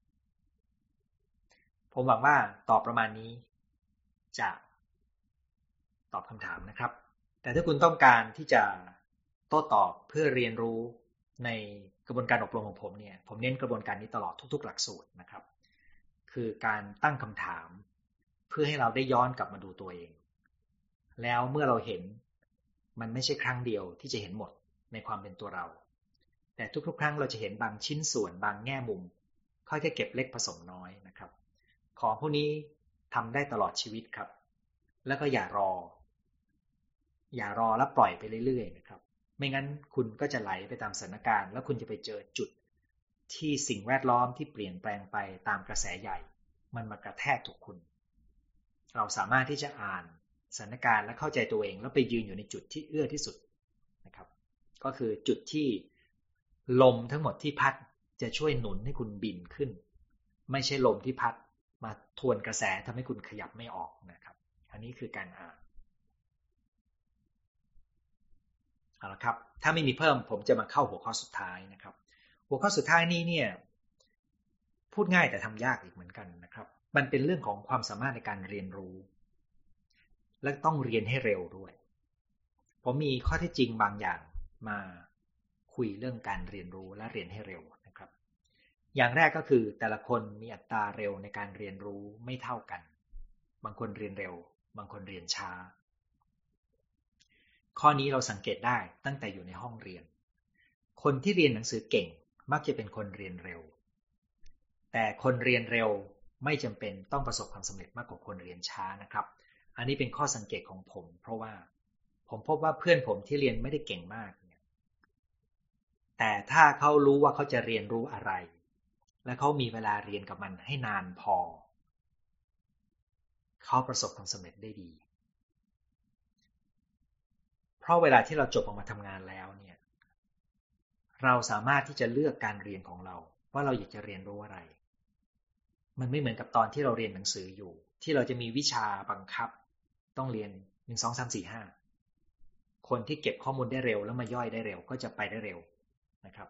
ผมหวังว่าตอบประมาณนี้จะตอบคำถามนะครับแต่ถ้าคุณต้องการที่จะโต้ตอบเพื่อเรียนรู้ในกระบวนการอบรมของผมเนี่ยผมเน้นกระบวนการนี้ตลอดทุกๆหลักสูตรนะครับคือการตั้งคำถามเพื่อให้เราได้ย้อนกลับมาดูตัวเองแล้วเมื่อเราเห็นมันไม่ใช่ครั้งเดียวที่จะเห็นหมดในความเป็นตัวเราแต่ทุกๆครั้งเราจะเห็นบางชิ้นส่วนบางแง่มุมค่อยๆเก็บเล็กผสมน้อยนะครับของพวกนี้ทำได้ตลอดชีวิตครับแล้วก็อย่ารออย่ารอแล้วปล่อยไปเรื่อยๆนะครับไม่งั้นคุณก็จะไหลไปตามสถานการณ์แล้วคุณจะไปเจอจุดที่สิ่งแวดล้อมที่เปลี่ยนแปลงไปตามกระแสใหญ่มันมากระแทกถูกคุณเราสามารถที่จะอ่านสถานการณ์และเข้าใจตัวเองแล้วไปยืนอยู่ในจุดที่เอื้อที่สุดนะครับก็คือจุดที่ลมทั้งหมดที่พัดจะช่วยหนุนให้คุณบินขึ้นไม่ใช่ลมที่พัดมาทวนกระแสทำให้คุณขยับไม่ออกนะครับอันนี้คือการอ่านเอาละครับถ้าไม่มีเพิ่มผมจะมาเข้าหัวข้อสุดท้ายนะครับหัวข้อสุดท้ายนี้เนี่ยพูดง่ายแต่ทำยากอีกเหมือนกันนะครับมันเป็นเรื่องของความสามารถในการเรียนรู้และต้องเรียนให้เร็วด้วยผมมีข้อเท็จจริงบางอย่างมาคุยเรื่องการเรียนรู้และเรียนให้เร็วนะครับอย่างแรกก็คือแต่ละคนมีอัตราเร็วในการเรียนรู้ไม่เท่ากันบางคนเรียนเร็วบางคนเรียนช้าข้อนี้เราสังเกตได้ตั้งแต่อยู่ในห้องเรียนคนที่เรียนหนังสือเก่งมักจะเป็นคนเรียนเร็วแต่คนเรียนเร็วไม่จำเป็นต้องประสบความสำเร็จมากกว่าคนเรียนช้านะครับอันนี้เป็นข้อสังเกตของผมเพราะว่าผมพบว่าเพื่อนผมที่เรียนไม่ได้เก่งมากเนี่ยแต่ถ้าเขารู้ว่าเขาจะเรียนรู้อะไรและเขามีเวลาเรียนกับมันให้นานพอเขาประสบความสำเร็จได้ดีเพราะเวลาที่เราจบออกมาทำงานแล้วเนี่ยเราสามารถที่จะเลือกการเรียนของเราว่าเราอยากจะเรียนรู้อะไรมันไม่เหมือนกับตอนที่เราเรียนหนังสืออยู่ที่เราจะมีวิชาบังคับต้องเรียนหนึ่ง สอง สาม สี่ ห้าคนที่เก็บข้อมูลได้เร็วแล้วมาย่อยได้เร็วก็จะไปได้เร็วนะครับ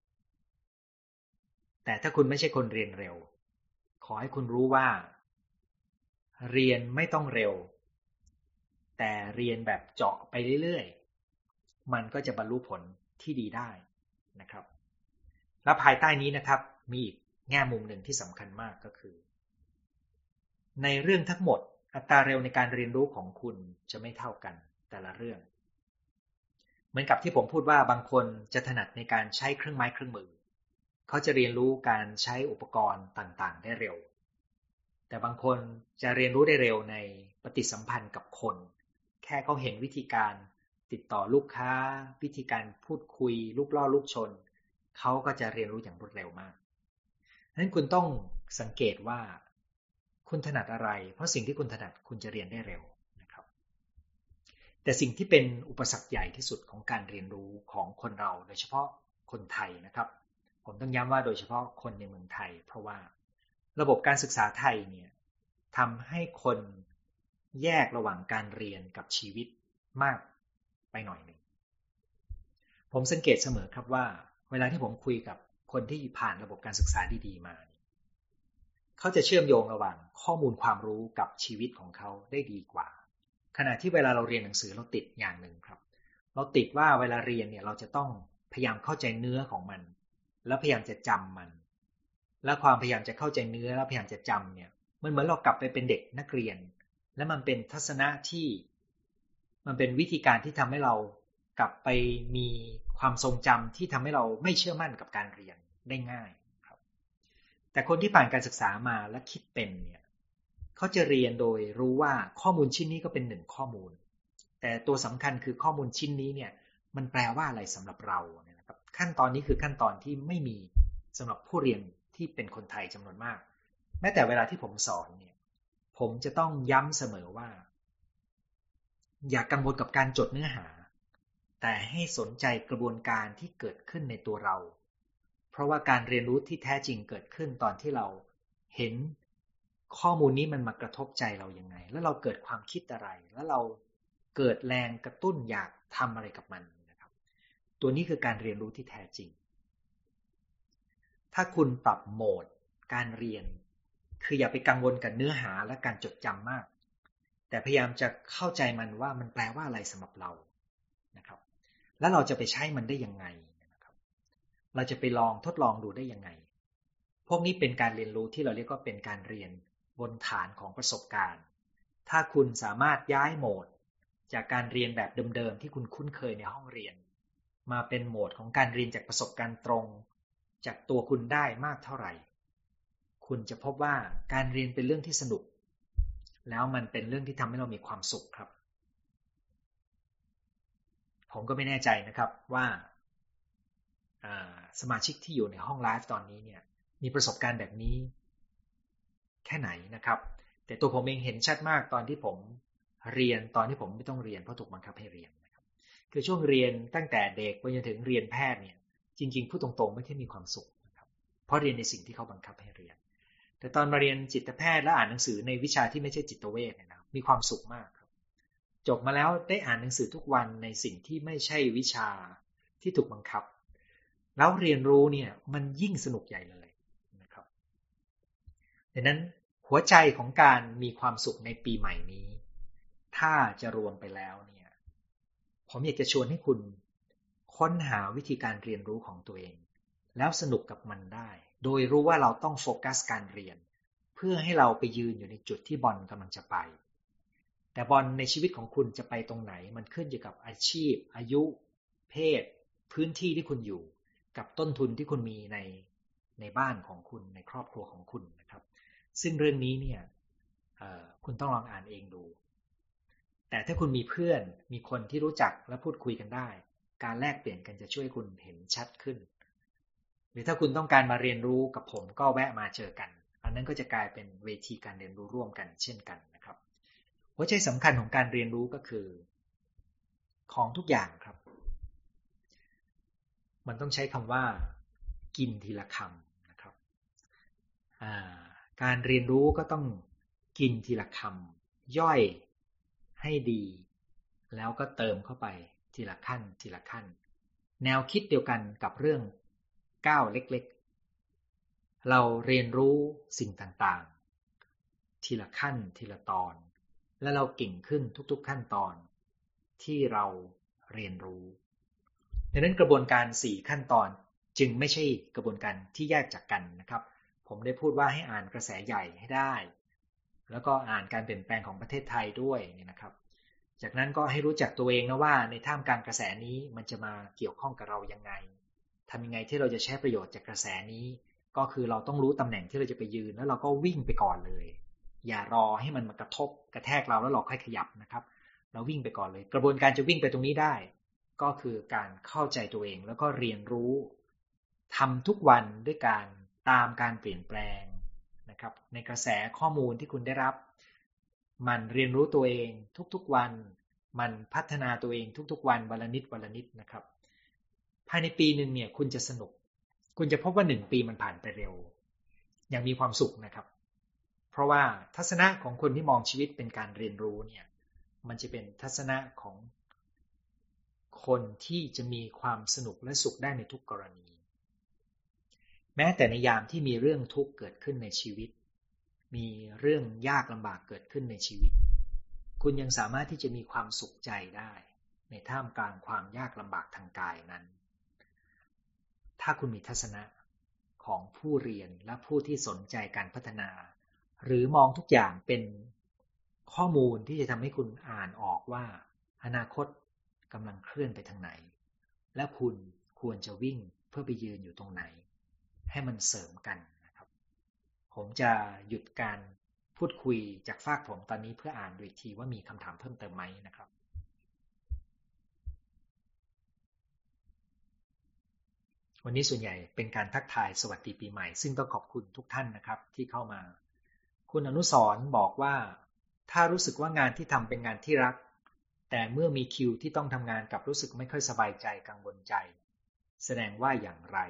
แต่ถ้าคุณไม่ใช่คนเรียนเร็วขอให้คุณรู้ว่าเรียนไม่ต้องเร็วแต่เรียนแบบเจาะไปเรื่อยๆมันก็จะบรรลุผลที่ดีได้นะครับและภายใต้นี้นะครับมีอีกแง่มุมหนึ่งที่สำคัญมากก็คือในเรื่องทั้งหมดอัตราเร็วในการเรียนรู้ของคุณจะไม่เท่ากันแต่ละเรื่องเหมือนกับที่ผมพูดว่าบางคนจะถนัดในการใช้เครื่องไม้เครื่องมือเขาจะเรียนรู้การใช้อุปกรณ์ต่างๆได้เร็วแต่บางคนจะเรียนรู้ได้เร็วในปฏิสัมพันธ์กับคนแค่เขาเห็นวิธีการติดต่อลูกค้าวิธีการพูดคุยลูกล่อลูกชนเขาก็จะเรียนรู้อย่างรวดเร็วมากฉะนั้นคุณต้องสังเกตว่าคุณถนัดอะไรเพราะสิ่งที่คุณถนัดคุณจะเรียนได้เร็วนะครับแต่สิ่งที่เป็นอุปสรรคใหญ่ที่สุดของการเรียนรู้ของคนเราโดยเฉพาะคนไทยนะครับผมต้องย้ำว่าโดยเฉพาะคนในเมืองไทยเพราะว่าระบบการศึกษาไทยเนี่ยทำให้คนแยกระหว่างการเรียนกับชีวิตมากไปหน่อยหนึ่งผมสังเกตเสมอครับว่าเวลาที่ผมคุยกับคนที่ผ่านระบบการศึกษาดีๆมาเขาจะเชื่อมโยงระหว่างข้อมูลความรู้กับชีวิตของเขาได้ดีกว่าขณะที่เวลาเราเรียนหนังสือเราติดอย่างหนึ่งครับเราติดว่าเวลาเรียนเนี่ยเราจะต้องพยายามเข้าใจเนื้อของมันแล้วพยายามจะจำมันและความพยายามจะเข้าใจเนื้อแล้วพยายามจะจำเนี่ยมันเหมือนเรากลับไปเป็นเด็กนักเรียนและมันเป็นทัศนะที่มันเป็นวิธีการที่ทำให้เรากลับไปมีความทรงจำที่ทำให้เราไม่เชื่อมั่นกับการเรียนได้ง่ายครับแต่คนที่ผ่านการศึกษามาและคิดเป็นเนี่ยเขาจะเรียนโดยรู้ว่าข้อมูลชิ้นนี้ก็เป็นหนึ่งข้อมูลแต่ตัวสำคัญคือข้อมูลชิ้นนี้เนี่ยมันแปลว่าอะไรสำหรับเราเนี่ยนะครับขั้นตอนนี้คือขั้นตอนที่ไม่มีสำหรับผู้เรียนที่เป็นคนไทยจำนวนมากแม้แต่เวลาที่ผมสอนเนี่ยผมจะต้องย้ำเสมอว่าอย่ากังวลกับการจดเนื้อหาแต่ให้สนใจกระบวนการที่เกิดขึ้นในตัวเราเพราะว่าการเรียนรู้ที่แท้จริงเกิดขึ้นตอนที่เราเห็นข้อมูลนี้มันมากระทบใจเรายังไงแล้วเราเกิดความคิดอะไรแล้วเราเกิดแรงกระตุ้นอยากทำอะไรกับมันนะครับตัวนี้คือการเรียนรู้ที่แท้จริงถ้าคุณปรับโหมดการเรียนคืออย่าไปกังวลกับเนื้อหาและการจดจำมากแต่พยายามจะเข้าใจมันว่ามันแปลว่าอะไรสำหรับเรานะครับแล้วเราจะไปใช้มันได้ยังไงนะครับเราจะไปลองทดลองดูได้ยังไงพวกนี้เป็นการเรียนรู้ที่เราเรียกว่าเป็นการเรียนบนฐานของประสบการณ์ถ้าคุณสามารถย้ายโหมดจากการเรียนแบบเดิมๆที่คุณคุ้นเคยในห้องเรียนมาเป็นโหมดของการเรียนจากประสบการณ์ตรงจากตัวคุณได้มากเท่าไหร่คุณจะพบว่าการเรียนเป็นเรื่องที่สนุกแล้วมันเป็นเรื่องที่ทำให้เรามีความสุขครับผมก็ไม่แน่ใจนะครับว่าสมาชิกที่อยู่ในห้องไลฟ์ตอนนี้เนี่ยมีประสบการณ์แบบนี้แค่ไหนนะครับแต่ตัวผมเองเห็นชัดมากตอนที่ผมเรียนตอนที่ผมไม่ต้องเรียนเพราะถูกบังคับให้เรียนนะครับคือช่วงเรียนตั้งแต่เด็กไปจนถึงเรียนแพทย์เนี่ยจริงๆพูดตรงๆไม่ได้มีความสุขนะครับเพราะเรียนในสิ่งที่เขาบังคับให้เรียนแต่ตอนมาเรียนจิตแพทย์และอ่านหนังสือในวิชาที่ไม่ใช่จิตเวชนะครับมีความสุขมากครับจบมาแล้วได้อ่านหนังสือทุกวันในสิ่งที่ไม่ใช่วิชาที่ถูกบังคับแล้วเรียนรู้เนี่ยมันยิ่งสนุกใหญ่เลยนะครับดังนั้นหัวใจของการมีความสุขในปีใหม่นี้ทถ้าจะรวมไปแล้วเนี่ยผมอยากจะชวนให้คุณค้นหาวิธีการเรียนรู้ของตัวเองแล้วสนุกกับมันได้โดยรู้ว่าเราต้องโฟกัสการเรียนเพื่อให้เราไปยืนอยู่ในจุดที่บอลกำลังจะไปแต่บอลในชีวิตของคุณจะไปตรงไหนมันขึ้นอยู่กับอาชีพอายุเพศพื้นที่ที่คุณอยู่กับต้นทุนที่คุณมีในในบ้านของคุณในครอบครัวของคุณนะครับซึ่งเรื่องนี้เนี่ยคุณต้องลองอ่านเองดูแต่ถ้าคุณมีเพื่อนมีคนที่รู้จักและพูดคุยกันได้การแลกเปลี่ยนกันจะช่วยคุณเห็นชัดขึ้นหรือถ้าคุณต้องการมาเรียนรู้กับผมก็แวะมาเจอกันอันนั้นก็จะกลายเป็นเวทีการเรียนรู้ร่วมกันเช่นกันนะครับหัวใจสำคัญของการเรียนรู้ก็คือของทุกอย่างครับมันต้องใช้คำว่ากินทีละคำนะครับการเรียนรู้ก็ต้องกินทีละคำย่อยให้ดีแล้วก็เติมเข้าไปทีละขั้นทีละขั้นแนวคิดเดียวกันกับเรื่องก้าวเล็กๆเราเรียนรู้สิ่งต่างๆทีละขั้นทีละตอนและเราเก่งขึ้นทุกๆขั้นตอนที่เราเรียนรู้ดังนั้นกระบวนการสี่ขั้นตอนจึงไม่ใช่กระบวนการที่แยกจากกันนะครับผมได้พูดว่าให้อ่านกระแสใหญ่ให้ได้แล้วก็อ่านการเปลี่ยนแปลงของประเทศไทยด้วยนะครับจากนั้นก็ให้รู้จักตัวเองนะว่าในท่ามกลางกระแสนี้มันจะมาเกี่ยวข้องกับเรายังไงทำยังไงที่เราจะใช้ประโยชน์จากกระแสนี้ก็คือเราต้องรู้ตำแหน่งที่เราจะไปยืนแล้วเราก็วิ่งไปก่อนเลยอย่ารอให้มันมากระทบกระแทกเราแล้วเราค่อยขยับนะครับเราวิ่งไปก่อนเลยกระบวนการจะวิ่งไปตรงนี้ได้ก็คือการเข้าใจตัวเองแล้วก็เรียนรู้ทำทุกวันด้วยการตามการเปลี่ยนแปลงนะครับในกระแสข้อมูลที่คุณได้รับมันเรียนรู้ตัวเองทุกๆวันมันพัฒนาตัวเองทุกๆวันวันละนิดวันละนิดนะครับภายในปีหนึ่งเนี่ยคุณจะสนุกคุณจะพบว่าหนึ่งปีมันผ่านไปเร็วอย่างมีความสุขนะครับเพราะว่าทัศนะของคนที่มองชีวิตเป็นการเรียนรู้เนี่ยมันจะเป็นทัศนะของคนที่จะมีความสนุกและสุขได้ในทุกกรณีแม้แต่ในยามที่มีเรื่องทุกข์เกิดขึ้นในชีวิตมีเรื่องยากลำบากเกิดขึ้นในชีวิตคุณยังสามารถที่จะมีความสุขใจได้ในท่ามกลางความยากลำบากทางกายนั้นถ้าคุณมีทัศนะของผู้เรียนและผู้ที่สนใจการพัฒนาหรือมองทุกอย่างเป็นข้อมูลที่จะทำให้คุณอ่านออกว่าอนาคตกำลังเคลื่อนไปทางไหนและคุณควรจะวิ่งเพื่อไปยืนอยู่ตรงไหนให้มันเสริมกันนะครับผมจะหยุดการพูดคุยจากฝากผมตอนนี้เพื่ออ่านดูอีกทีว่ามีคำถามเพิ่มเติมไหมนะครับวันนี้ส่วนใหญ่เป็นการทักทายสวัสดีปีใหม่ซึ่งต้องขอบคุณทุกท่านนะครับที่เข้ามาคุณอนุสรณ์บอกว่าถ้ารู้สึกว่างานที่ทำเป็นงานที่รักแต่เมื่อมีคิวที่ต้องทำงานกับรู้สึกไม่ค่อยสบายใจกังวลใจแสดงว่าอย่างไร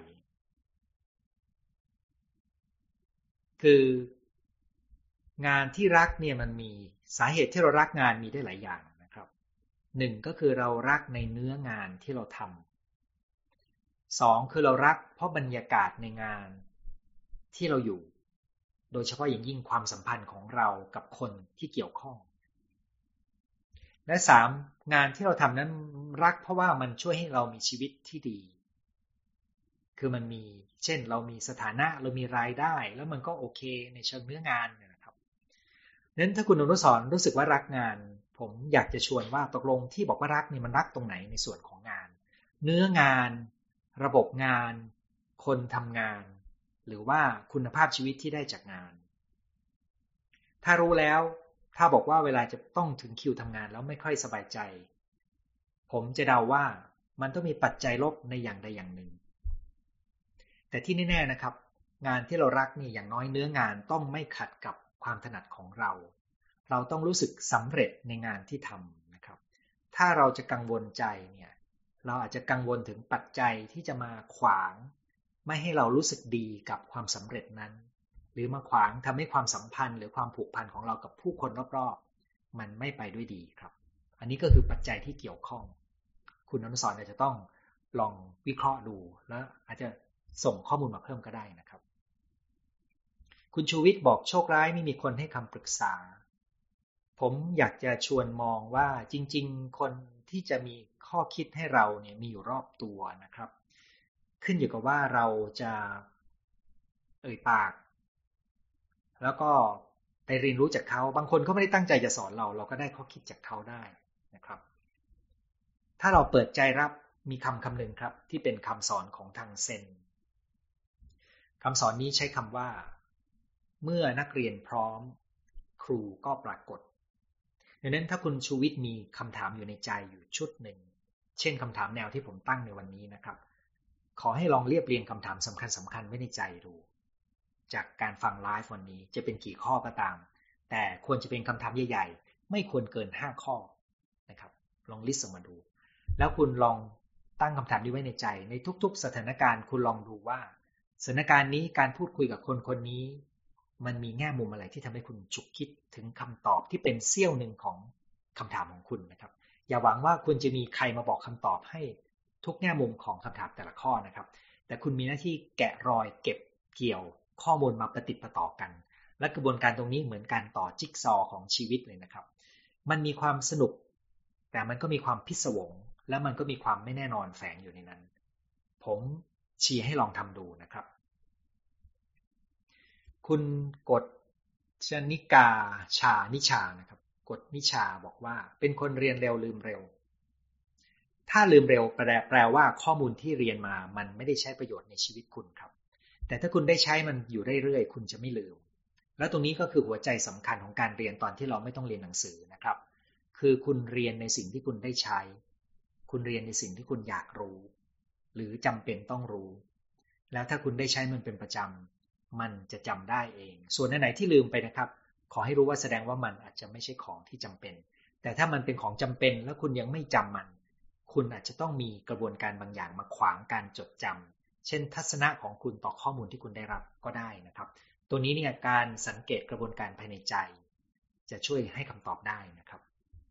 คืองานที่รักเนี่ยมันมีสาเหตุที่เรารักงานมีได้หลายอย่างนะครับหนึ่งก็คือเรารักในเนื้องานที่เราทำสองคือเรารักเพราะบรรยากาศในงานที่เราอยู่โดยเฉพาะอย่างยิ่งความสัมพันธ์ของเรากับคนที่เกี่ยวข้องและสามงานที่เราทำนั้นรักเพราะว่ามันช่วยให้เรามีชีวิตที่ดีคือมันมีเช่นเรามีสถานะเรามีรายได้แล้วมันก็โอเคในเชิงเนื้องานนะครับนั้นถ้าคุณอนุสรณ์รู้สึกว่ารักงานผมอยากจะชวนว่าตกลงที่บอกว่ารักนี่มันรักตรงไหนในส่วนของงานเนื้องานระบบงานคนทำงานหรือว่าคุณภาพชีวิตที่ได้จากงานถ้ารู้แล้วถ้าบอกว่าเวลาจะต้องถึงคิวทำงานแล้วไม่ค่อยสบายใจผมจะเดาว่ามันต้องมีปัจจัยลบในอย่างใดอย่างหนึ่งแต่ที่แน่ๆนะครับงานที่เรารักนี่อย่างน้อยเนื้องานต้องไม่ขัดกับความถนัดของเราเราต้องรู้สึกสำเร็จในงานที่ทำนะครับถ้าเราจะกังวลใจเนี่ยเราอาจจะกังวลถึงปัจจัยที่จะมาขวางไม่ให้เรารู้สึกดีกับความสำเร็จนั้นหรือมาขวางทำให้ความสัมพันธ์หรือความผูกพันของเรากับผู้คนรอบๆมันไม่ไปด้วยดีครับอันนี้ก็คือปัจจัยที่เกี่ยวข้องคุณอนุสรณ์อาจจะต้องลองวิเคราะห์ดูแล้วอาจจะส่งข้อมูลมาเพิ่มก็ได้นะครับคุณชูวิทย์บอกโชคร้ายไม่มีคนให้คำปรึกษาผมอยากจะชวนมองว่าจริงๆคนที่จะมีข้อคิดให้เราเนี่ยมีอยู่รอบตัวนะครับขึ้นอยู่กับว่าเราจะเอ่ยปากแล้วก็ไปเรียนรู้จากเขาบางคนเขาไม่ได้ตั้งใจจะสอนเราเราก็ได้ข้อคิดจากเขาได้นะครับถ้าเราเปิดใจรับมีคำคำหนึ่งครับที่เป็นคำสอนของทางเซนคำสอนนี้ใช้คำว่าเมื่อนักเรียนพร้อมครูก็ปรากฏดังนั้นถ้าคุณชูวิทย์มีคำถามอยู่ในใจอยู่ชุดหนึ่งเช่นคำถามแนวที่ผมตั้งในวันนี้นะครับขอให้ลองเรียบเรียงคำถามสำคัญสำคัญไว้ในใจดูจากการฟังไลฟ์วันนี้จะเป็นกี่ข้อก็ตามแต่ควรจะเป็นคำถามใหญ่ๆไม่ควรเกินห้าข้อนะครับลองลิสต์ออกมาดูแล้วคุณลองตั้งคำถามนี้ไว้ในใจในทุกๆสถานการณ์คุณลองดูว่าสถานการณ์นี้การพูดคุยกับคนคนนี้มันมีแง่มุมอะไรที่ทำให้คุณฉุกคิดถึงคำตอบที่เป็นเสี้ยวหนึ่งของคำถามของคุณนะครับอย่าหวังว่าคุณจะมีใครมาบอกคำตอบให้ทุกแง่มุมของคำถามแต่ละข้อนะครับแต่คุณมีหน้าที่แกะรอยเก็บเกี่ยวข้อมูลมาประติดประต่อกันและกระบวนการตรงนี้เหมือนการต่อจิ๊กซอว์ของชีวิตเลยนะครับมันมีความสนุกแต่มันก็มีความพิศวงและมันก็มีความไม่แน่นอนแฝงอยู่ในนั้นผมชี้ให้ลองทำดูนะครับคุณกฎชนิกาชานิชานะครับกฎนิชาบอกว่าเป็นคนเรียนเร็วลืมเร็วถ้าลืมเร็วแปลแปลว่าข้อมูลที่เรียนมามันไม่ได้ใช้ประโยชน์ในชีวิตคุณครับแต่ถ้าคุณได้ใช้มันอยู่เรื่อยๆคุณจะไม่ลืมแล้วตรงนี้ก็คือหัวใจสำคัญของการเรียนตอนที่เราไม่ต้องเรียนหนังสือนะครับคือคุณเรียนในสิ่งที่คุณได้ใช้คุณเรียนในสิ่งที่คุณอยากรู้หรือจำเป็นต้องรู้แล้วถ้าคุณได้ใช้มันเป็นประจำมันจะจำได้เองส่วนอันไหนที่ลืมไปนะครับขอให้รู้ว่าแสดงว่ามันอาจจะไม่ใช่ของที่จำเป็นแต่ถ้ามันเป็นของจำเป็นแล้วคุณยังไม่จำมันคุณอาจจะต้องมีกระบวนการบางอย่างมาขวางการจดจำเช่นทัศนะของคุณต่อข้อมูลที่คุณได้รับก็ได้นะครับตัวนี้เนี่ยการสังเกตกระบวนการภายในใจจะช่วยให้คำตอบได้นะครับ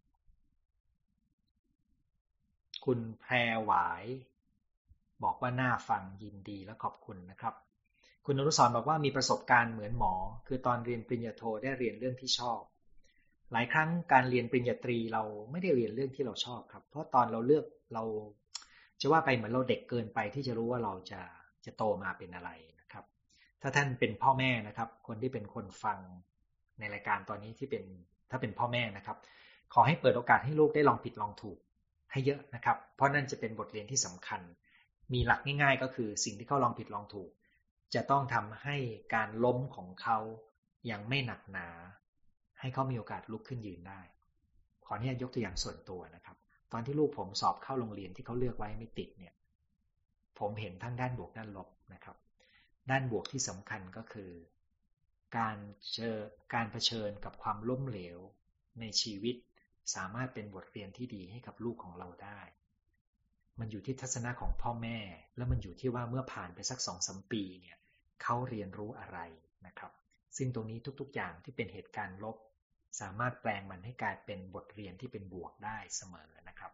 คุณแพรหวายบอกว่าน่าฟังยินดีและขอบคุณนะครับคุณอนุสรณ์บอกว่ามีประสบการณ์เหมือนหมอคือตอนเรียนปริญญาโทได้เรียนเรื่องที่ชอบหลายครั้งการเรียนปริญญาตรีเราไม่ได้เรียนเรื่องที่เราชอบครับเพราะตอนเราเลือกเราจะว่าไปเหมือนเราเด็กเกินไปที่จะรู้ว่าเราจะจะโตมาเป็นอะไรนะครับถ้าท่านเป็นพ่อแม่นะครับคนที่เป็นคนฟังในรายการตอนนี้ที่เป็นถ้าเป็นพ่อแม่นะครับขอให้เปิดโอกาสให้ลูกได้ลองผิดลองถูกให้เยอะนะครับเพราะนั่นจะเป็นบทเรียนที่สำคัญมีหลักง่ายๆก็คือสิ่งที่เขาลองผิดลองถูกจะต้องทำให้การล้มของเขายังไม่หนักหนาให้เขามีโอกาสลุกขึ้นยืนได้ขออนุญาตยกตัวอย่างส่วนตัวนะครับตอนที่ลูกผมสอบเข้าโรงเรียนที่เขาเลือกไว้ไม่ติดเนี่ยผมเห็นทั้งด้านบวกด้านลบนะครับด้านบวกที่สำคัญก็คือการเจอการเผชิญกับความล้มเหลวในชีวิตสามารถเป็นบทเรียนที่ดีให้กับลูกของเราได้มันอยู่ที่ทัศนะของพ่อแม่แล้วมันอยู่ที่ว่าเมื่อผ่านไปสัก สองถึงสาม ปีเนี่ยเขาเรียนรู้อะไรนะครับซึ่งตรงนี้ทุกๆอย่างที่เป็นเหตุการณ์ลบสามารถแปลงมันให้กลายเป็นบทเรียนที่เป็นบวกได้เสมอนะครับ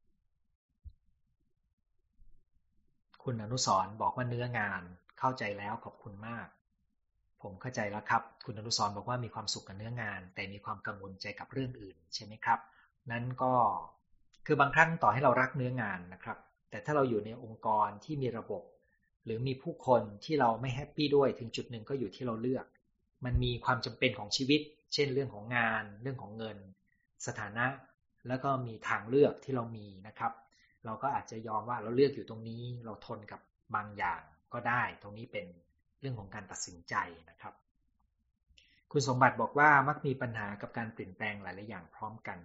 คุณอนุสรณ์บอกว่าเนื้องานเข้าใจแล้วขอบคุณมากผมเข้าใจแล้วครับคุณอนุสรณ์บอกว่ามีความสุขกับเนื้องานแต่มีความกังวลใจกับเรื่องอื่นใช่ไหมครับนั้นก็คือบางครั้งต่อให้เรารักเนื้องานนะครับแต่ถ้าเราอยู่ในองค์กรที่มีระบบหรือมีผู้คนที่เราไม่แฮปปี้ด้วยถึงจุดหนึ่งก็อยู่ที่เราเลือกมันมีความจำเป็นของชีวิตเช่นเรื่องของงานเรื่องของเงินสถานะแล้วก็มีทางเลือกที่เรามีนะครับเราก็อาจจะยอมว่าเราเลือกอยู่ตรงนี้เราทนกับบางอย่างก็ได้ตรงนี้เป็นเรื่องของการตัดสินใจนะครับคุณสมบัติบอกว่ามักมีปัญหากับการเปลี่ยนแปลงหลายๆอย่างพร้อมกัน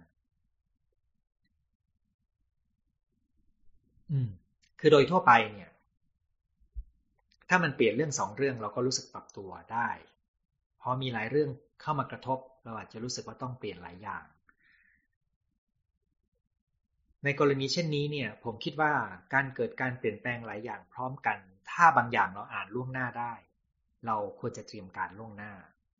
อืมคือโดยทั่วไปเนี่ยถ้ามันเปลี่ยนเรื่องสองเรื่องเราก็รู้สึกปรับตัวได้พอมีหลายเรื่องเข้ามากระทบเราอาจจะรู้สึกว่าต้องเปลี่ยนหลายอย่างในกรณีเช่นนี้เนี่ยผมคิดว่าการเกิดการเปลี่ยนแปลงหลายอย่างพร้อมกันถ้าบางอย่างเราอ่านล่วงหน้าได้เราควรจะเตรียมการล่วงหน้า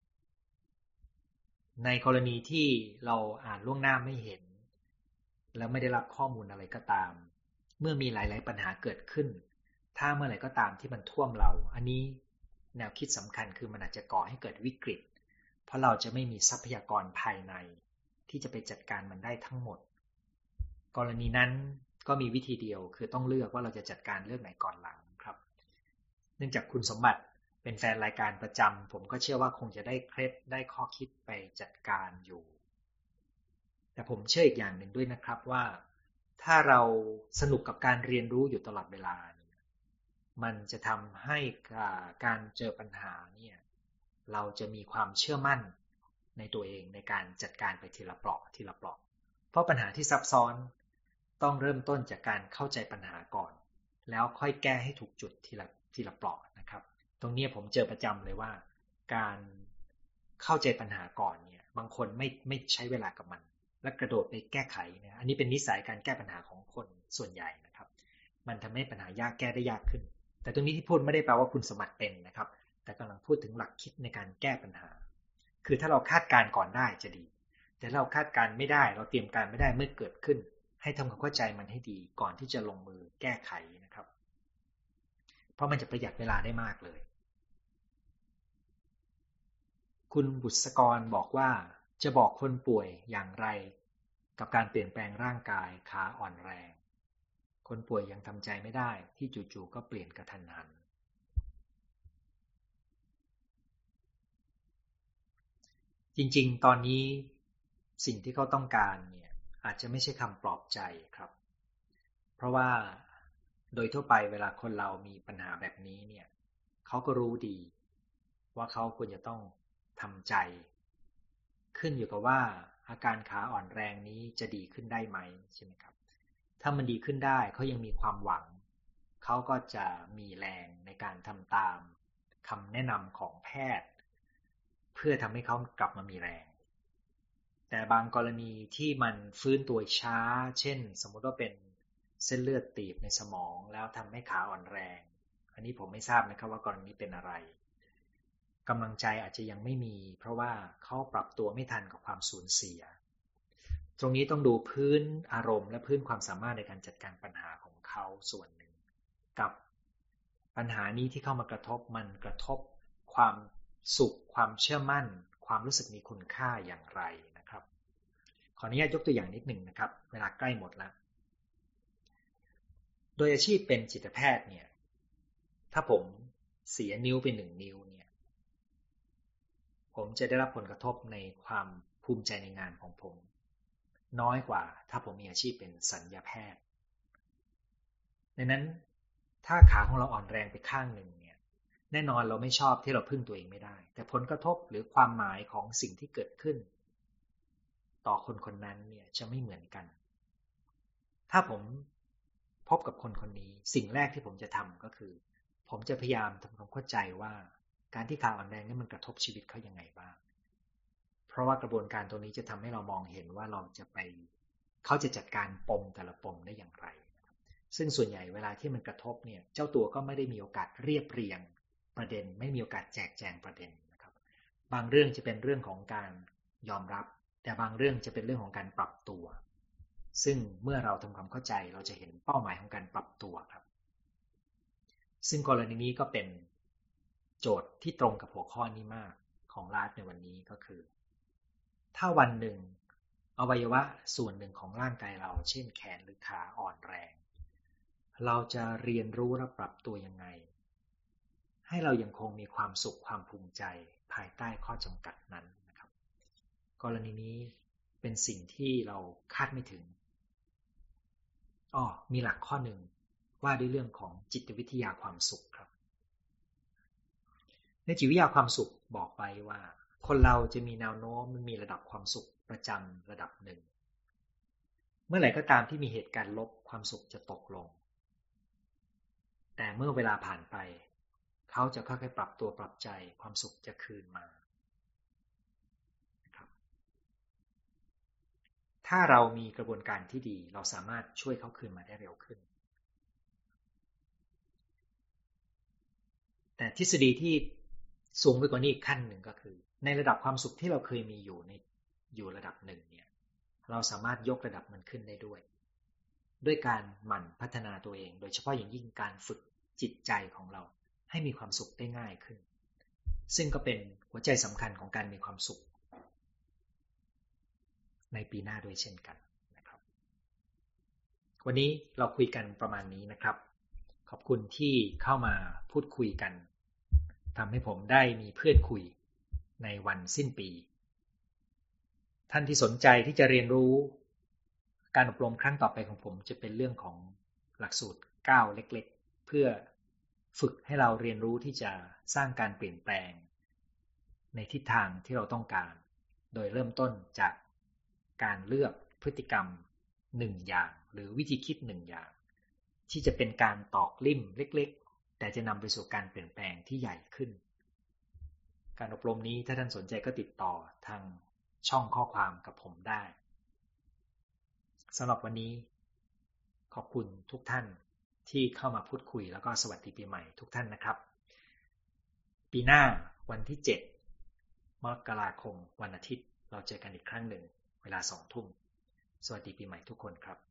ในกรณีที่เราอ่านล่วงหน้าไม่เห็นแล้วไม่ได้รับข้อมูลอะไรก็ตามเมื่อมีหลายๆปัญหาเกิดขึ้นถ้าเมื่อไหร่ก็ตามที่มันท่วมเราอันนี้แนวคิดสำคัญคือมันอาจจะก่อให้เกิดวิกฤตเพราะเราจะไม่มีทรัพยากรภายในที่จะไปจัดการมันได้ทั้งหมดกรณีนั้นก็มีวิธีเดียวคือต้องเลือกว่าเราจะจัดการเรื่องไหนก่อนหลังครับเนื่องจากคุณสมบัติเป็นแฟนรายการประจำผมก็เชื่อว่าคงจะได้เคล็ดได้ข้อคิดไปจัดการอยู่แต่ผมเชื่ออีกอย่างหนึ่งด้วยนะครับว่าถ้าเราสนุกกับการเรียนรู้อยู่ตลอดเวลามันจะทำให้การเจอปัญหาเนี่ยเราจะมีความเชื่อมั่นในตัวเองในการจัดการไปทีละเปราะทีละเปราะเพราะปัญหาที่ซับซ้อนต้องเริ่มต้นจากการเข้าใจปัญหาก่อนแล้วค่อยแก้ให้ถูกจุดทีละทีละเปราะนะครับตรงนี้ผมเจอประจำเลยว่าการเข้าใจปัญหาก่อนเนี่ยบางคนไม่ไม่ใช้เวลากับมันและกระโดดไปแก้ไขเนี่ยอันนี้เป็นนิสัยการแก้ปัญหาของคนส่วนใหญ่นะครับมันทำให้ปัญหายากแก้ได้ยากขึ้นแต่ตรงนี้ที่พูดไม่ได้แปลว่าคุณสมบัติเป็นนะครับแต่กำลังพูดถึงหลักคิดในการแก้ปัญหาคือถ้าเราคาดการก่อนได้จะดีแต่เราคาดการไม่ได้เราเตรียมการไม่ได้เมื่อเกิดขึ้นให้ทำความเข้าใจมันให้ดีก่อนที่จะลงมือแก้ไขนะครับเพราะมันจะประหยัดเวลาได้มากเลยคุณบุษกรบอกว่าจะบอกคนป่วยอย่างไรกับการเปลี่ยนแปลงร่างกายขาอ่อนแรงคนป่วยยังทำใจไม่ได้ที่จู่ๆก็เปลี่ยนกระทันหันจริงๆตอนนี้สิ่งที่เขาต้องการเนี่ยอาจจะไม่ใช่คำปลอบใจครับเพราะว่าโดยทั่วไปเวลาคนเรามีปัญหาแบบนี้เนี่ยเขาก็รู้ดีว่าเขาควรจะต้องทำใจขึ้นอยู่กับว่าอาการขาอ่อนแรงนี้จะดีขึ้นได้ไหมใช่ไหมครับถ้ามันดีขึ้นได้เขายังมีความหวังเขาก็จะมีแรงในการทำตามคำแนะนำของแพทย์เพื่อทำให้เขากลับมามีแรงแต่บางกรณีที่มันฟื้นตัวช้าเช่นสมมติว่าเป็นเส้นเลือดตีบในสมองแล้วทำให้ขาอ่อนแรงอันนี้ผมไม่ทราบนะครับว่ากรณีเป็นอะไรกำลังใจอาจจะยังไม่มีเพราะว่าเขาปรับตัวไม่ทันกับความสูญเสียตรงนี้ต้องดูพื้นอารมณ์และพื้นความสามารถในการจัดการปัญหาของเขาส่วนหนึ่งกับปัญหานี้ที่เข้ามากระทบมันกระทบความสุขความเชื่อมั่นความรู้สึกมีคุณค่าอย่างไรนะครับขออนุญาตยกตัวอย่างนิดหนึ่งนะครับเวลาใกล้หมดแล้วโดยอาชีพเป็นจิตแพทย์เนี่ยถ้าผมเสียนิ้วไปหนึ่งนิ้วเนี่ยผมจะได้รับผลกระทบในความภูมิใจในงานของผมน้อยกว่าถ้าผมมีอาชีพเป็นศัลยแพทย์ดังนั้นถ้าขาของเราอ่อนแรงไปข้างหนึ่งเนี่ยแน่นอนเราไม่ชอบที่เราพึ่งตัวเองไม่ได้แต่ผลกระทบหรือความหมายของสิ่งที่เกิดขึ้นต่อคนคนนั้นเนี่ยจะไม่เหมือนกันถ้าผมพบกับคนคนนี้สิ่งแรกที่ผมจะทำก็คือผมจะพยายามทำความเข้าใจว่าการที่ขาอ่อนแรงนี่มันกระทบชีวิตเขายังไงบ้างเพราะว่ากระบวนการตรงนี้จะทำให้เรามองเห็นว่าเราจะไปเขาจะจัดการปมแต่ละปมได้อย่างไรซึ่งส่วนใหญ่เวลาที่มันกระทบเนี่ยเจ้าตัวก็ไม่ได้มีโอกาสเรียบเรียงประเด็นไม่มีโอกาสแจกแจงประเด็นนะครับบางเรื่องจะเป็นเรื่องของการยอมรับแต่บางเรื่องจะเป็นเรื่องของการปรับตัวซึ่งเมื่อเราทำความเข้าใจเราจะเห็นเป้าหมายของการปรับตัวครับซึ่งกรณีนี้ก็เป็นโจทย์ที่ตรงกับหัวข้อนี้มากของไลฟ์ในวันนี้ก็คือถ้าวันหนึ่งอวัยวะส่วนหนึ่งของร่างกายเราเช่นแขนหรือขาอ่อนแรงเราจะเรียนรู้และปรับตัวยังไงให้เรายังคงมีความสุขความภูมิใจภายใต้ข้อจำกัดนั้นนะครับกรณีนี้เป็นสิ่งที่เราคาดไม่ถึงอ้อมีหลักข้อหนึ่งว่าด้วยเรื่องของจิตวิทยาความสุขครับในจิตวิทยาความสุขบอกไว้ว่าคนเราจะมีแนวโน้มมันมีระดับความสุขประจำระดับหนึ่งเมื่อไหร่ก็ตามที่มีเหตุการณ์ลบความสุขจะตกลงแต่เมื่อเวลาผ่านไปเขาจะค่อยๆปรับตัวปรับใจความสุขจะคืนมาถ้าเรามีกระบวนการที่ดีเราสามารถช่วยเขาคืนมาได้เร็วขึ้นแต่ทฤษฎีที่สูงไปกว่านี้อีกขั้นหนึ่งก็คือในระดับความสุขที่เราเคยมีอยู่ในอยู่ระดับหนึ่งเนี่ยเราสามารถยกระดับมันขึ้นได้ด้วยด้วยการหมั่นพัฒนาตัวเองโดยเฉพาะอย่างยิ่งการฝึกจิตใจของเราให้มีความสุขได้ง่ายขึ้นซึ่งก็เป็นหัวใจสำคัญของการมีความสุขในปีหน้าด้วยเช่นกันนะครับวันนี้เราคุยกันประมาณนี้นะครับขอบคุณที่เข้ามาพูดคุยกันทำให้ผมได้มีเพื่อนคุยในวันสิ้นปีท่านที่สนใจที่จะเรียนรู้การอบรมครั้งต่อไปของผมจะเป็นเรื่องของหลักสูตรก้าวเล็กๆเพื่อฝึกให้เราเรียนรู้ที่จะสร้างการเปลี่ยนแปลงในทิศทางที่เราต้องการโดยเริ่มต้นจากการเลือกพฤติกรรมหนึ่งอย่างหรือวิธีคิดหนึ่งอย่างที่จะเป็นการตอกลิ่มเล็กๆแต่จะนำไปสู่การเปลี่ยนแปลงที่ใหญ่ขึ้นการอบรมนี้ถ้าท่านสนใจก็ติดต่อทางช่องข้อความกับผมได้สำหรับวันนี้ขอบคุณทุกท่านที่เข้ามาพูดคุยแล้วก็สวัสดีปีใหม่ทุกท่านนะครับปีหน้าวันที่เจ็ดมกราคมวันอาทิตย์เราเจอกันอีกครั้งหนึ่งเวลาสองทุ่มสวัสดีปีใหม่ทุกคนครับ